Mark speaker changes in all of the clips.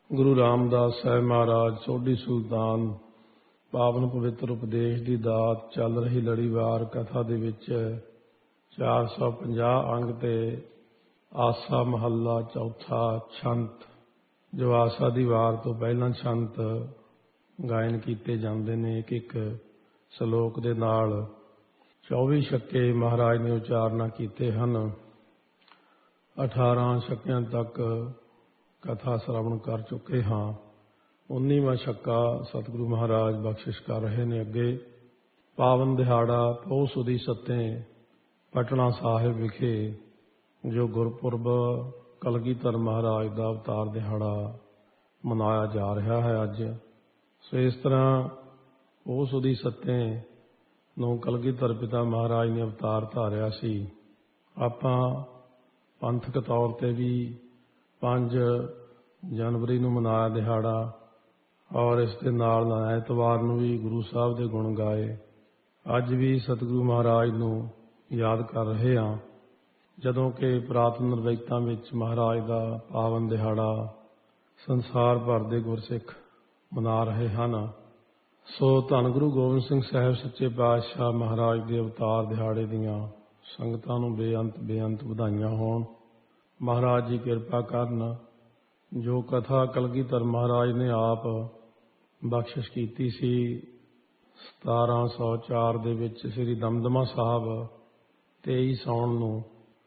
Speaker 1: ਗੁਰੂ ਰਾਮਦਾਸ ਸਾਹਿਬ ਮਹਾਰਾਜ ਸੋਢੀ ਸੁਲਤਾਨ ਪਾਵਨ ਪਵਿੱਤਰ ਉਪਦੇਸ਼ ਦੀ ਦਾਤ ਚੱਲ ਰਹੀ ਲੜੀਵਾਰ ਕਥਾ ਦੇ ਵਿੱਚ 450 ਅੰਗ ਤੇ ਆਸਾ ਮਹੱਲਾ ਚੌਥਾ ਛੰਤ, ਜੋ ਆਸਾ ਦੀ ਵਾਰ ਤੋਂ ਪਹਿਲਾਂ ਛੰਤ ਗਾਇਨ ਕੀਤੇ ਜਾਂਦੇ ਨੇ। ਇੱਕ ਇੱਕ ਸ਼ਲੋਕ ਦੇ ਨਾਲ 24 ਛੱਕੇ ਮਹਾਰਾਜ ਨੇ ਉਚਾਰਨਾ ਕੀਤੇ ਹਨ। 18 ਛੱਕਿਆਂ ਤੱਕ ਕਥਾ ਸ਼ਰਵਣ ਕਰ ਚੁੱਕੇ ਹਾਂ। 19ਵਾਂ ਛੱਕਾ ਸਤਿਗੁਰੂ ਮਹਾਰਾਜ ਬਖਸ਼ਿਸ਼ ਕਰ ਰਹੇ ਨੇ। ਅੱਗੇ ਪਾਵਨ ਦਿਹਾੜਾ ਪੋਹ ਸੁਦੀ ਸੱਤੇਂ ਪਟਨਾ ਸਾਹਿਬ ਵਿਖੇ ਜੋ ਗੁਰਪੁਰਬ ਕਲਗੀਧਰ ਮਹਾਰਾਜ ਦਾ ਅਵਤਾਰ ਦਿਹਾੜਾ ਮਨਾਇਆ ਜਾ ਰਿਹਾ ਹੈ ਅੱਜ। ਸੋ ਇਸ ਤਰ੍ਹਾਂ ਪੋਹ ਸੁਦੀ ਸੱਤੇਂ ਨੂੰ ਕਲਗੀਧਰ ਪਿਤਾ ਮਹਾਰਾਜ ਨੇ ਅਵਤਾਰ ਧਾਰਿਆ ਸੀ। ਆਪਾਂ ਪੰਥਕ ਤੌਰ ਤੇ ਵੀ 5 ਜਨਵਰੀ ਨੂੰ ਮਨਾਇਆ ਦਿਹਾੜਾ, ਔਰ ਇਸ ਦੇ ਨਾਲ ਐਤਵਾਰ ਨੂੰ ਵੀ ਗੁਰੂ ਸਾਹਿਬ ਦੇ ਗੁਣ ਗਾਏ। ਅੱਜ ਵੀ ਸਤਿਗੁਰੂ ਮਹਾਰਾਜ ਨੂੰ ਯਾਦ ਕਰ ਰਹੇ ਹਾਂ, ਜਦੋਂ ਕਿ ਪੁਰਾਤਨ ਨਿਰਵੈਤਾਂ ਵਿੱਚ ਮਹਾਰਾਜ ਦਾ ਪਾਵਨ ਦਿਹਾੜਾ ਸੰਸਾਰ ਭਰ ਦੇ ਗੁਰਸਿੱਖ ਮਨਾ ਰਹੇ ਹਨ। ਸੋ ਧੰਨ ਗੁਰੂ ਗੋਬਿੰਦ ਸਿੰਘ ਸਾਹਿਬ ਸੱਚੇ ਪਾਤਸ਼ਾਹ ਮਹਾਰਾਜ ਦੇ ਅਵਤਾਰ ਦਿਹਾੜੇ ਦੀਆਂ ਸੰਗਤਾਂ ਨੂੰ ਬੇਅੰਤ ਵਧਾਈਆਂ ਹੋਣ। ਮਹਾਰਾਜ ਜੀ ਕਿਰਪਾ ਕਰਨ। ਜੋ ਕਥਾ ਕਲਗੀਧਰ ਮਹਾਰਾਜ ਨੇ ਆਪ ਬਖਸ਼ਿਸ਼ ਕੀਤੀ ਸੀ 1704 ਦੇ ਵਿੱਚ ਸ੍ਰੀ ਦਮਦਮਾ ਸਾਹਿਬ 23 ਸਾਉਣ ਨੂੰ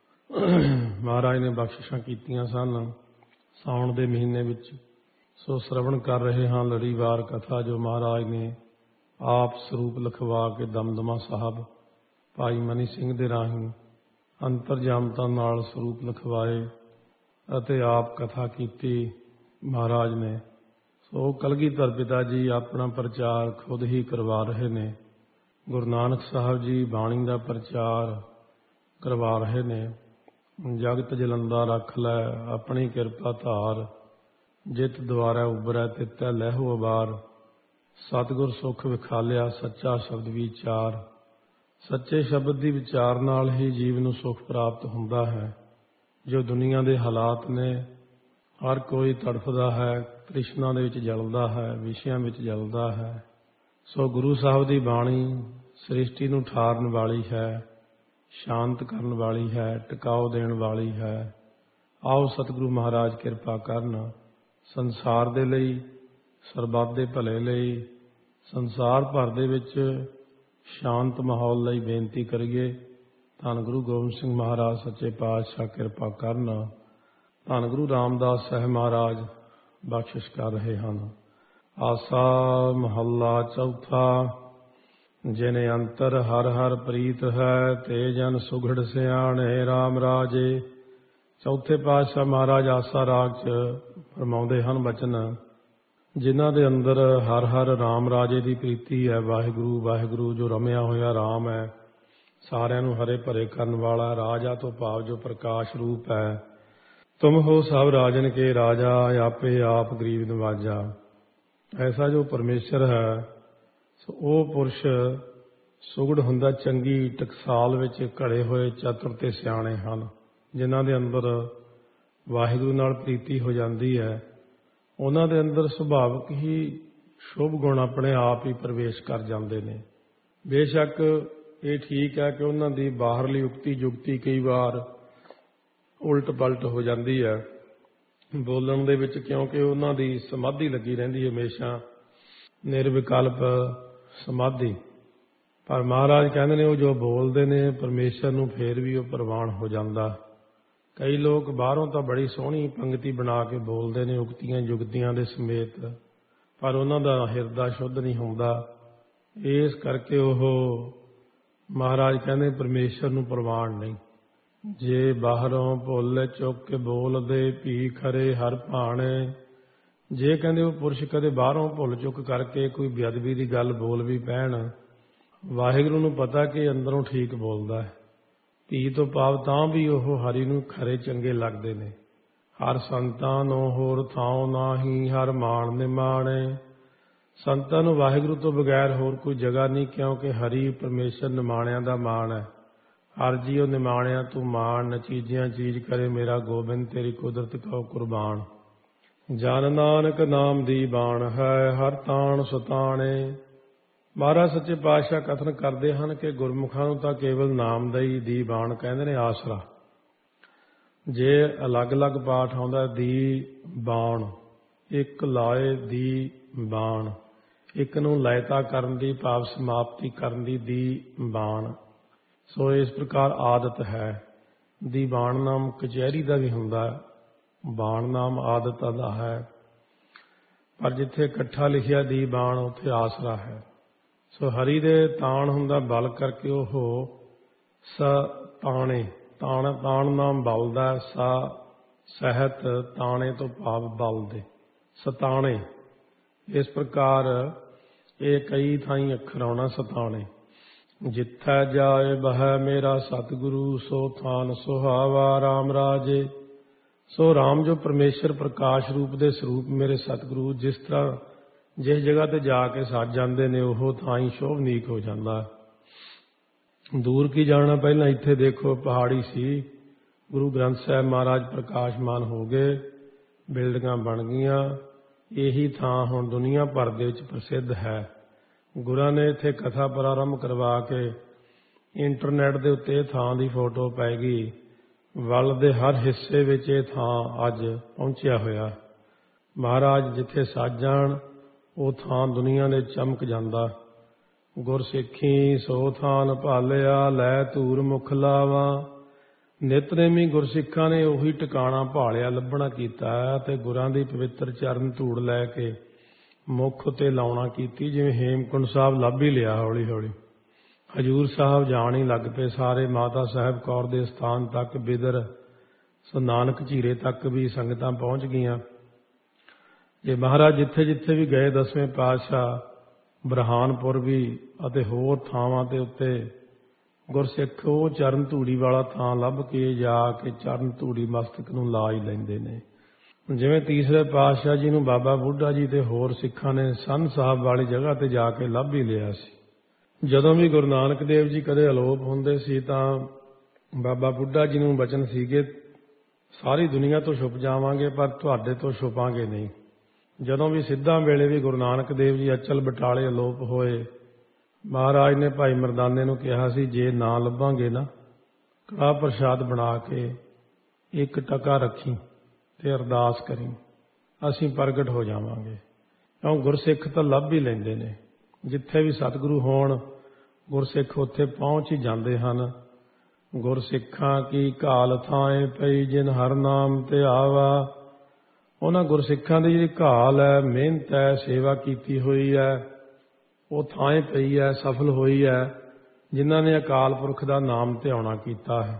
Speaker 1: ਮਹਾਰਾਜ ਨੇ ਬਖਸ਼ਿਸ਼ਾਂ ਕੀਤੀਆਂ ਸਨ ਸਾਉਣ ਦੇ ਮਹੀਨੇ ਵਿੱਚ। ਸੋ ਸ਼ਰਵਣ ਕਰ ਰਹੇ ਹਾਂ ਲੜੀਵਾਰ ਕਥਾ, ਜੋ ਮਹਾਰਾਜ ਨੇ ਆਪ ਸਰੂਪ ਲਿਖਵਾ ਕੇ ਦਮਦਮਾ ਸਾਹਿਬ ਭਾਈ ਮਨੀ ਸਿੰਘ ਦੇ ਰਾਹੀਂ ਅੰਤਰਜਾਮਤਾ ਨਾਲ ਸਰੂਪ ਲਿਖਵਾਏ ਅਤੇ ਆਪ ਕਥਾ ਕੀਤੀ ਮਹਾਰਾਜ ਨੇ। ਸੋ ਕਲਗੀਧਰ ਪਿਤਾ ਜੀ ਆਪਣਾ ਪ੍ਰਚਾਰ ਖੁਦ ਹੀ ਕਰਵਾ ਰਹੇ ਨੇ। ਗੁਰੂ ਨਾਨਕ ਸਾਹਿਬ ਜੀ ਬਾਣੀ ਦਾ ਪ੍ਰਚਾਰ ਕਰਵਾ ਰਹੇ ਨੇ। ਜਗਤ ਜਲੰਦਾ ਰੱਖ ਲੈ ਆਪਣੀ ਕਿਰਪਾ ਧਾਰ, ਜਿਤ ਦੁਆਰਾ ਉਬਰੈ ਤਿਤੈ ਲਹਿਓ ਅਬਾਰ। ਸਤਿਗੁਰ ਸੁਖ ਵਿਖਾਲਿਆ ਸੱਚਾ ਸ਼ਬਦ ਵਿਚਾਰ। ਸੱਚੇ ਸ਼ਬਦ ਦੀ ਵਿਚਾਰ ਨਾਲ ਹੀ ਜੀਵ ਨੂੰ ਸੁਖ ਪ੍ਰਾਪਤ ਹੁੰਦਾ ਹੈ। ਜੋ ਦੁਨੀਆ ਦੇ ਹਾਲਾਤ ਨੇ, ਹਰ ਕੋਈ ਤੜਫਦਾ ਹੈ, ਤ੍ਰਿਸ਼ਨਾ ਦੇ ਵਿੱਚ ਜਲਦਾ ਹੈ, ਵਿਸ਼ਿਆਂ ਵਿੱਚ ਜਲਦਾ ਹੈ। ਸੋ ਗੁਰੂ ਸਾਹਿਬ ਦੀ ਬਾਣੀ ਸ੍ਰਿਸ਼ਟੀ ਨੂੰ ਠਾਰਨ ਵਾਲੀ ਹੈ, ਸ਼ਾਂਤ ਕਰਨ ਵਾਲੀ ਹੈ, ਟਿਕਾਓ ਦੇਣ ਵਾਲੀ ਹੈ। ਆਓ ਸਤਿਗੁਰੂ ਮਹਾਰਾਜ ਕਿਰਪਾ ਕਰਨ। ਸੰਸਾਰ ਦੇ ਲਈ, ਸਰਬੱਤ ਦੇ ਭਲੇ ਲਈ, ਸੰਸਾਰ ਭਰ ਦੇ ਵਿੱਚ ਸ਼ਾਂਤ ਮਾਹੌਲ ਲਈ ਬੇਨਤੀ ਕਰੀਏ। ਧੰਨ ਗੁਰੂ ਗੋਬਿੰਦ ਸਿੰਘ ਮਹਾਰਾਜ ਸੱਚੇ ਪਾਤਸ਼ਾਹ ਕਿਰਪਾ ਕਰਨ। ਧੰਨ ਗੁਰੂ ਰਾਮਦਾਸ ਸਾਹਿਬ ਮਹਾਰਾਜ ਬਖਸ਼ਿਸ਼ ਕਰ ਰਹੇ ਹਨ। ਆਸਾ ਮਹੱਲਾ ਚੌਥਾ। ਜਿਨ ਅੰਤਰ ਹਰ ਹਰ ਪ੍ਰੀਤ ਹੈ, ਤੇ ਜਨ ਸੁਘੜ ਸਿਆਣੇ ਰਾਮ ਰਾਜੇ। ਚੌਥੇ ਪਾਤਸ਼ਾਹ ਮਹਾਰਾਜ ਆਸਾ ਰਾਗ 'ਚ ਫਰਮਾਉਂਦੇ ਹਨ ਬਚਨ, ਜਿਨ੍ਹਾਂ ਦੇ ਅੰਦਰ ਹਰ ਹਰ ਰਾਮ ਰਾਜੇ ਦੀ ਪ੍ਰੀਤੀ ਹੈ। ਵਾਹਿਗੁਰੂ ਵਾਹਿਗੁਰੂ ਜੋ ਰਮਿਆ ਹੋਇਆ ਰਾਮ ਹੈ, ਸਾਰਿਆਂ ਨੂੰ ਹਰੇ ਭਰੇ ਕਰਨ ਵਾਲਾ। ਰਾਜਾ ਤੋਂ ਭਾਵ ਜੋ ਪ੍ਰਕਾਸ਼ ਰੂਪ ਹੈ। ਤੁਮ ਹੋ ਸਭ ਰਾਜਨ ਕੇ ਰਾਜਾ, ਆਪੇ ਆਪ ਗਰੀਬ ਨਵਾਜਾ। ਐਸਾ ਜੋ ਪਰਮੇਸ਼ਰ ਹੈ, ਸੋ ਉਹ ਪੁਰਸ਼ ਸੁਗੜ ਹੁੰਦਾ, ਚੰਗੀ ਟਕਸਾਲ ਵਿੱਚ ਘੜੇ ਹੋਏ ਚਤੁਰ ਤੇ ਸਿਆਣੇ ਹਨ। ਜਿਨ੍ਹਾਂ ਦੇ ਅੰਦਰ ਵਾਹਿਗੁਰੂ ਨਾਲ ਪ੍ਰੀਤੀ ਹੋ ਜਾਂਦੀ ਹੈ, ਉਹਨਾਂ ਦੇ ਅੰਦਰ ਸੁਭਾਵਿਕ ਹੀ ਸ਼ੁਭ ਗੁਣ ਆਪਣੇ ਆਪ ਹੀ ਪ੍ਰਵੇਸ਼ ਕਰ ਜਾਂਦੇ ਨੇ। ਬੇਸ਼ੱਕ ਇਹ ਠੀਕ ਹੈ ਕਿ ਉਹਨਾਂ ਦੀ ਬਾਹਰਲੀ ਉਕਤੀ ਜੁਗਤੀ ਕਈ ਵਾਰ ਉਲਟ ਪਲਟ ਹੋ ਜਾਂਦੀ ਹੈ ਬੋਲਣ ਦੇ ਵਿੱਚ, ਕਿਉਂਕਿ ਉਹਨਾਂ ਦੀ ਸਮਾਧੀ ਲੱਗੀ ਰਹਿੰਦੀ ਹਮੇਸ਼ਾ, ਨਿਰਵਿਕਲਪ ਸਮਾਧੀ। ਪਰ ਮਹਾਰਾਜ ਕਹਿੰਦੇ ਨੇ ਉਹ ਜੋ ਬੋਲਦੇ ਨੇ ਪਰਮੇਸ਼ਰ ਨੂੰ, ਫੇਰ ਵੀ ਉਹ ਪ੍ਰਵਾਨ ਹੋ ਜਾਂਦਾ। ਕਈ ਲੋਕ ਬਾਹਰੋਂ ਤਾਂ ਬੜੀ ਸੋਹਣੀ ਪੰਗਤੀ ਬਣਾ ਕੇ ਬੋਲਦੇ ਨੇ ਉਕਤੀਆਂ ਜੁਗਤੀਆਂ ਦੇ ਸਮੇਤ, ਪਰ ਉਹਨਾਂ ਦਾ ਹਿਰਦਾ ਸ਼ੁੱਧ ਨਹੀਂ ਹੁੰਦਾ। ਇਸ ਕਰਕੇ ਉਹ ਮਹਾਰਾਜ ਕਹਿੰਦੇ ਪਰਮੇਸ਼ਰ ਨੂੰ ਪ੍ਰਵਾਨ ਨਹੀਂ। ਜੇ ਬਾਹਰੋਂ ਭੁੱਲ ਚੁੱਕ ਕੇ ਬੋਲਦੇ ਭੀ ਖਰੇ ਹਰ ਭਾਣੇ। ਜੇ ਕਹਿੰਦੇ ਉਹ ਪੁਰਸ਼ ਕਦੇ ਬਾਹਰੋਂ ਭੁੱਲ ਚੁੱਕ ਕਰਕੇ ਕੋਈ ਬੇਅਦਬੀ ਦੀ ਗੱਲ ਬੋਲ ਵੀ ਪੈਣ, ਵਾਹਿਗੁਰੂ ਨੂੰ ਪਤਾ ਕਿ ਅੰਦਰੋਂ ਠੀਕ ਬੋਲਦਾ ਹੈ। ਧੀ ਤੋਂ ਭਾਵ ਤਾਂ ਵੀ ਉਹ ਹਰੀ ਨੂੰ ਖਰੇ ਚੰਗੇ ਲੱਗਦੇ ਨੇ। ਹਰ ਸੰਤਾਂ ਨੂੰ ਹੋਰ ਥਾਂ ਨਾਹੀਂ, ਹਰ ਮਾਣ ਨਿਮਾਣੇ। ਸੰਤਾਂ ਨੂੰ ਵਾਹਿਗੁਰੂ ਤੋਂ ਬਗੈਰ ਹੋਰ ਕੋਈ ਜਗ੍ਹਾ ਨਹੀਂ, ਕਿਉਂਕਿ ਹਰੀ ਪਰਮੇਸ਼ਰ ਨਿਮਾਣਿਆਂ ਦਾ ਮਾਣ ਹੈ। ਹਰ ਜੀਓ ਨਿਮਾਣਿਆ ਤੂੰ ਮਾਣ, ਨਚੀਜਿਆਂ ਚੀਜ਼ ਕਰੇ ਮੇਰਾ ਗੋਬਿੰਦ, ਤੇਰੀ ਕੁਦਰਤ ਕਉ ਕੁਰਬਾਨ। ਜਨ ਨਾਨਕ ਨਾਮ ਦੀ ਬਾਣ ਹੈ, ਹਰ ਤਾਣ ਸੁਤਾਣੇ। ਮਹਾਰਾਜ ਸੱਚੇ ਪਾਤਸ਼ਾਹ ਕਥਨ ਕਰਦੇ ਹਨ ਕਿ ਗੁਰਮੁਖਾਂ ਨੂੰ ਤਾਂ ਕੇਵਲ ਨਾਮਦਈ ਦੀ ਬਾਣ ਕਹਿੰਦੇ ਨੇ, ਆਸਰਾ। ਜੇ ਅਲੱਗ-ਅਲੱਗ ਪਾਠ ਆਉਂਦਾ ਦੀ ਬਾਣ, ਇੱਕ ਲਾਏ ਦੀ ਬਾਣ, ਇੱਕ ਨੂੰ ਲਯਤਾ ਕਰਨ ਦੀ, ਭਾਵ ਸਮਾਪਤੀ ਕਰਨ ਦੀ ਬਾਣ। ਸੋ ਇਸ ਪ੍ਰਕਾਰ ਆਦਤ ਹੈ। ਦੀ ਬਾਣ ਨਾਮ ਕਚਹਿਰੀ ਦਾ ਵੀ ਹੁੰਦਾ, ਬਾਣ ਨਾਮ ਆਦਤ ਦਾ ਹੈ, ਪਰ ਜਿੱਥੇ ਇਕੱਠਾ ਲਿਖਿਆ ਦੀ ਬਾਣ ਉੱਥੇ ਆਸਰਾ ਹੈ। ਸੋ ਹਰੀ ਦੇ ਤਾਣ ਹੁੰਦਾ ਬਲ ਕਰਕੇ, ਉਹ ਤਾਣੇ, ਤਾਣ ਨਾਮ ਬਲ ਦਾ, ਸਹਿਤ ਤਾਣੇ ਤੋਂ ਭਾਵ ਬਲ ਦੇ, ਸਤਾਣੇ। ਇਸ ਪ੍ਰਕਾਰ ਇਹ ਕਈ ਥਾਈਂ ਅੱਖਰ ਆਉਣਾ, ਸਤਾਣੇ। ਜਿੱਥੈ ਜਾਏ ਬਹੈ ਮੇਰਾ ਸਤਿਗੁਰੂ, ਸੋ ਥਾਨ ਸੁਹਾਵਾ ਰਾਮ ਰਾਜੇ। ਸੋ ਰਾਮ ਜੋ ਪਰਮੇਸ਼ਰ ਪ੍ਰਕਾਸ਼ ਰੂਪ ਦੇ ਸਰੂਪ ਮੇਰੇ ਸਤਿਗੁਰੂ ਜਿਸ ਤਰ੍ਹਾਂ ਜਿਸ ਜਗ੍ਹਾ ਤੇ ਜਾ ਕੇ ਸੱਜ ਜਾਂਦੇ ਨੇ, ਉਹ ਥਾਈਂ ਸ਼ੋਭਨੀਕ ਹੋ ਜਾਂਦਾ। ਦੂਰ ਕੀ ਜਾਣਾ, ਪਹਿਲਾਂ ਇੱਥੇ ਦੇਖੋ ਪਹਾੜੀ ਸੀ, ਗੁਰੂ ਗ੍ਰੰਥ ਸਾਹਿਬ ਮਹਾਰਾਜ ਪ੍ਰਕਾਸ਼ਮਾਨ ਹੋ ਗਏ, ਬਿਲਡਿੰਗਾਂ ਬਣ ਗਈਆਂ। ਇਹੀ ਥਾਂ ਹੁਣ ਦੁਨੀਆ ਭਰ ਦੇ ਵਿੱਚ ਪ੍ਰਸਿੱਧ ਹੈ। ਗੁਰਾਂ ਨੇ ਇੱਥੇ ਕਥਾ ਪ੍ਰਾਰੰਭ ਕਰਵਾ ਕੇ ਇੰਟਰਨੈਟ ਦੇ ਉੱਤੇ ਇਹ ਥਾਂ ਦੀ ਫੋਟੋ ਪੈ ਗਈ। ਵਰਲਡ ਦੇ ਹਰ ਹਿੱਸੇ ਵਿੱਚ ਇਹ ਥਾਂ ਅੱਜ ਪਹੁੰਚਿਆ ਹੋਇਆ। ਮਹਾਰਾਜ ਜਿੱਥੇ ਸੱਜ ਜਾਣ ਉਹ ਥਾਂ ਦੁਨੀਆ ਦੇ ਚਮਕ ਜਾਂਦਾ। ਗੁਰਸਿੱਖੀ ਸੋ ਥਾਨ ਭਾਲਿਆ, ਲੈ ਧੂਰ ਮੁਖ ਲਾਵਾ। ਨਿਤਨੇਮੀ ਗੁਰਸਿੱਖਾਂ ਨੇ ਉਹੀ ਟਿਕਾਣਾ ਭਾਲਿਆ, ਲੱਭਣਾ ਕੀਤਾ ਅਤੇ ਗੁਰਾਂ ਦੀ ਪਵਿੱਤਰ ਚਰਨ ਧੂੜ ਲੈ ਕੇ ਮੁੱਖ ਉੱਤੇ ਲਾਉਣਾ ਕੀਤੀ। ਜਿਵੇਂ ਹੇਮਕੁੰਡ ਸਾਹਿਬ ਲੱਭ ਹੀ ਲਿਆ, ਹੌਲੀ ਹੌਲੀ ਹਜ਼ੂਰ ਸਾਹਿਬ ਜਾਣ ਹੀ ਲੱਗ ਪਏ ਸਾਰੇ। ਮਾਤਾ ਸਾਹਿਬ ਕੌਰ ਦੇ ਸਥਾਨ ਤੱਕ, ਬਿਦਰ ਸੋ ਨਾਨਕ ਝੀਰੇ ਤੱਕ ਵੀ ਸੰਗਤਾਂ ਪਹੁੰਚ ਗਈਆਂ। ਜੇ ਮਹਾਰਾਜ ਜਿੱਥੇ ਜਿੱਥੇ ਵੀ ਗਏ, ਦਸਵੇਂ ਪਾਤਸ਼ਾਹ ਬਰਹਾਨਪੁਰ ਵੀ ਅਤੇ ਹੋਰ ਥਾਵਾਂ ਦੇ ਉੱਤੇ ਗੁਰਸਿੱਖ ਉਹ ਚਰਨ ਧੂੜੀ ਵਾਲਾ ਥਾਂ ਲੱਭ ਕੇ ਜਾ ਕੇ ਚਰਨ ਧੂੜੀ ਮਸਤਕ ਨੂੰ ਲਾ ਹੀ ਲੈਂਦੇ ਨੇ। ਜਿਵੇਂ ਤੀਸਰੇ ਪਾਤਸ਼ਾਹ ਜੀ ਨੂੰ ਬਾਬਾ ਬੁੱਢਾ ਜੀ ਤੇ ਹੋਰ ਸਿੱਖਾਂ ਨੇ ਸੰਨ ਸਾਹਿਬ ਵਾਲੀ ਜਗ੍ਹਾ ਤੇ ਜਾ ਕੇ ਲੱਭ ਹੀ ਲਿਆ ਸੀ। ਜਦੋਂ ਵੀ ਗੁਰੂ ਨਾਨਕ ਦੇਵ ਜੀ ਕਦੇ ਅਲੋਪ ਹੁੰਦੇ ਸੀ ਤਾਂ ਬਾਬਾ ਬੁੱਢਾ ਜੀ ਨੂੰ ਬਚਨ ਸੀਗੇ, ਸਾਰੀ ਦੁਨੀਆ ਤੋਂ ਛੁਪ ਜਾਵਾਂਗੇ ਪਰ ਤੁਹਾਡੇ ਤੋਂ ਛੁਪਾਂਗੇ ਨਹੀਂ। ਜਦੋਂ ਵੀ ਸਿੱਧਾਂ ਵੇਲੇ ਵੀ ਗੁਰੂ ਨਾਨਕ ਦੇਵ ਜੀ ਅਚਲ ਬਟਾਲੇ ਅਲੋਪ ਹੋਏ, ਮਹਾਰਾਜ ਨੇ ਭਾਈ ਮਰਦਾਨੇ ਨੂੰ ਕਿਹਾ ਸੀ, ਜੇ ਨਾ ਲੱਭਾਂਗੇ ਨਾ, ਕੜਾਹ ਪ੍ਰਸ਼ਾਦ ਬਣਾ ਕੇ 1 ਟਕਾ ਰੱਖੀ ਤੇ ਅਰਦਾਸ ਕਰੀ, ਅਸੀਂ ਪ੍ਰਗਟ ਹੋ ਜਾਵਾਂਗੇ। ਕਿਉਂ ਗੁਰਸਿੱਖ ਤਾਂ ਲੱਭ ਹੀ ਲੈਂਦੇ ਨੇ। ਜਿੱਥੇ ਵੀ ਸਤਿਗੁਰੂ ਹੋਣ ਗੁਰਸਿੱਖ ਉੱਥੇ ਪਹੁੰਚ ਹੀ ਜਾਂਦੇ ਹਨ। ਗੁਰਸਿੱਖਾਂ ਕੀ ਘਾਲ ਥਾਏ ਪਈ, ਜਿਨ ਹਰ ਨਾਮ ਤੇ ਆਵਾ। ਉਹਨਾਂ ਗੁਰਸਿੱਖਾਂ ਦੀ ਜਿਹੜੀ ਘਾਲ ਹੈ, ਮਿਹਨਤ ਹੈ, ਸੇਵਾ ਕੀਤੀ ਹੋਈ ਹੈ, ਉਹ ਥਾਂ ਪਈ ਹੈ, ਸਫਲ ਹੋਈ ਹੈ, ਜਿਨ੍ਹਾਂ ਨੇ ਅਕਾਲ ਪੁਰਖ ਦਾ ਨਾਮ ਧਿਆਉਣਾ ਕੀਤਾ ਹੈ।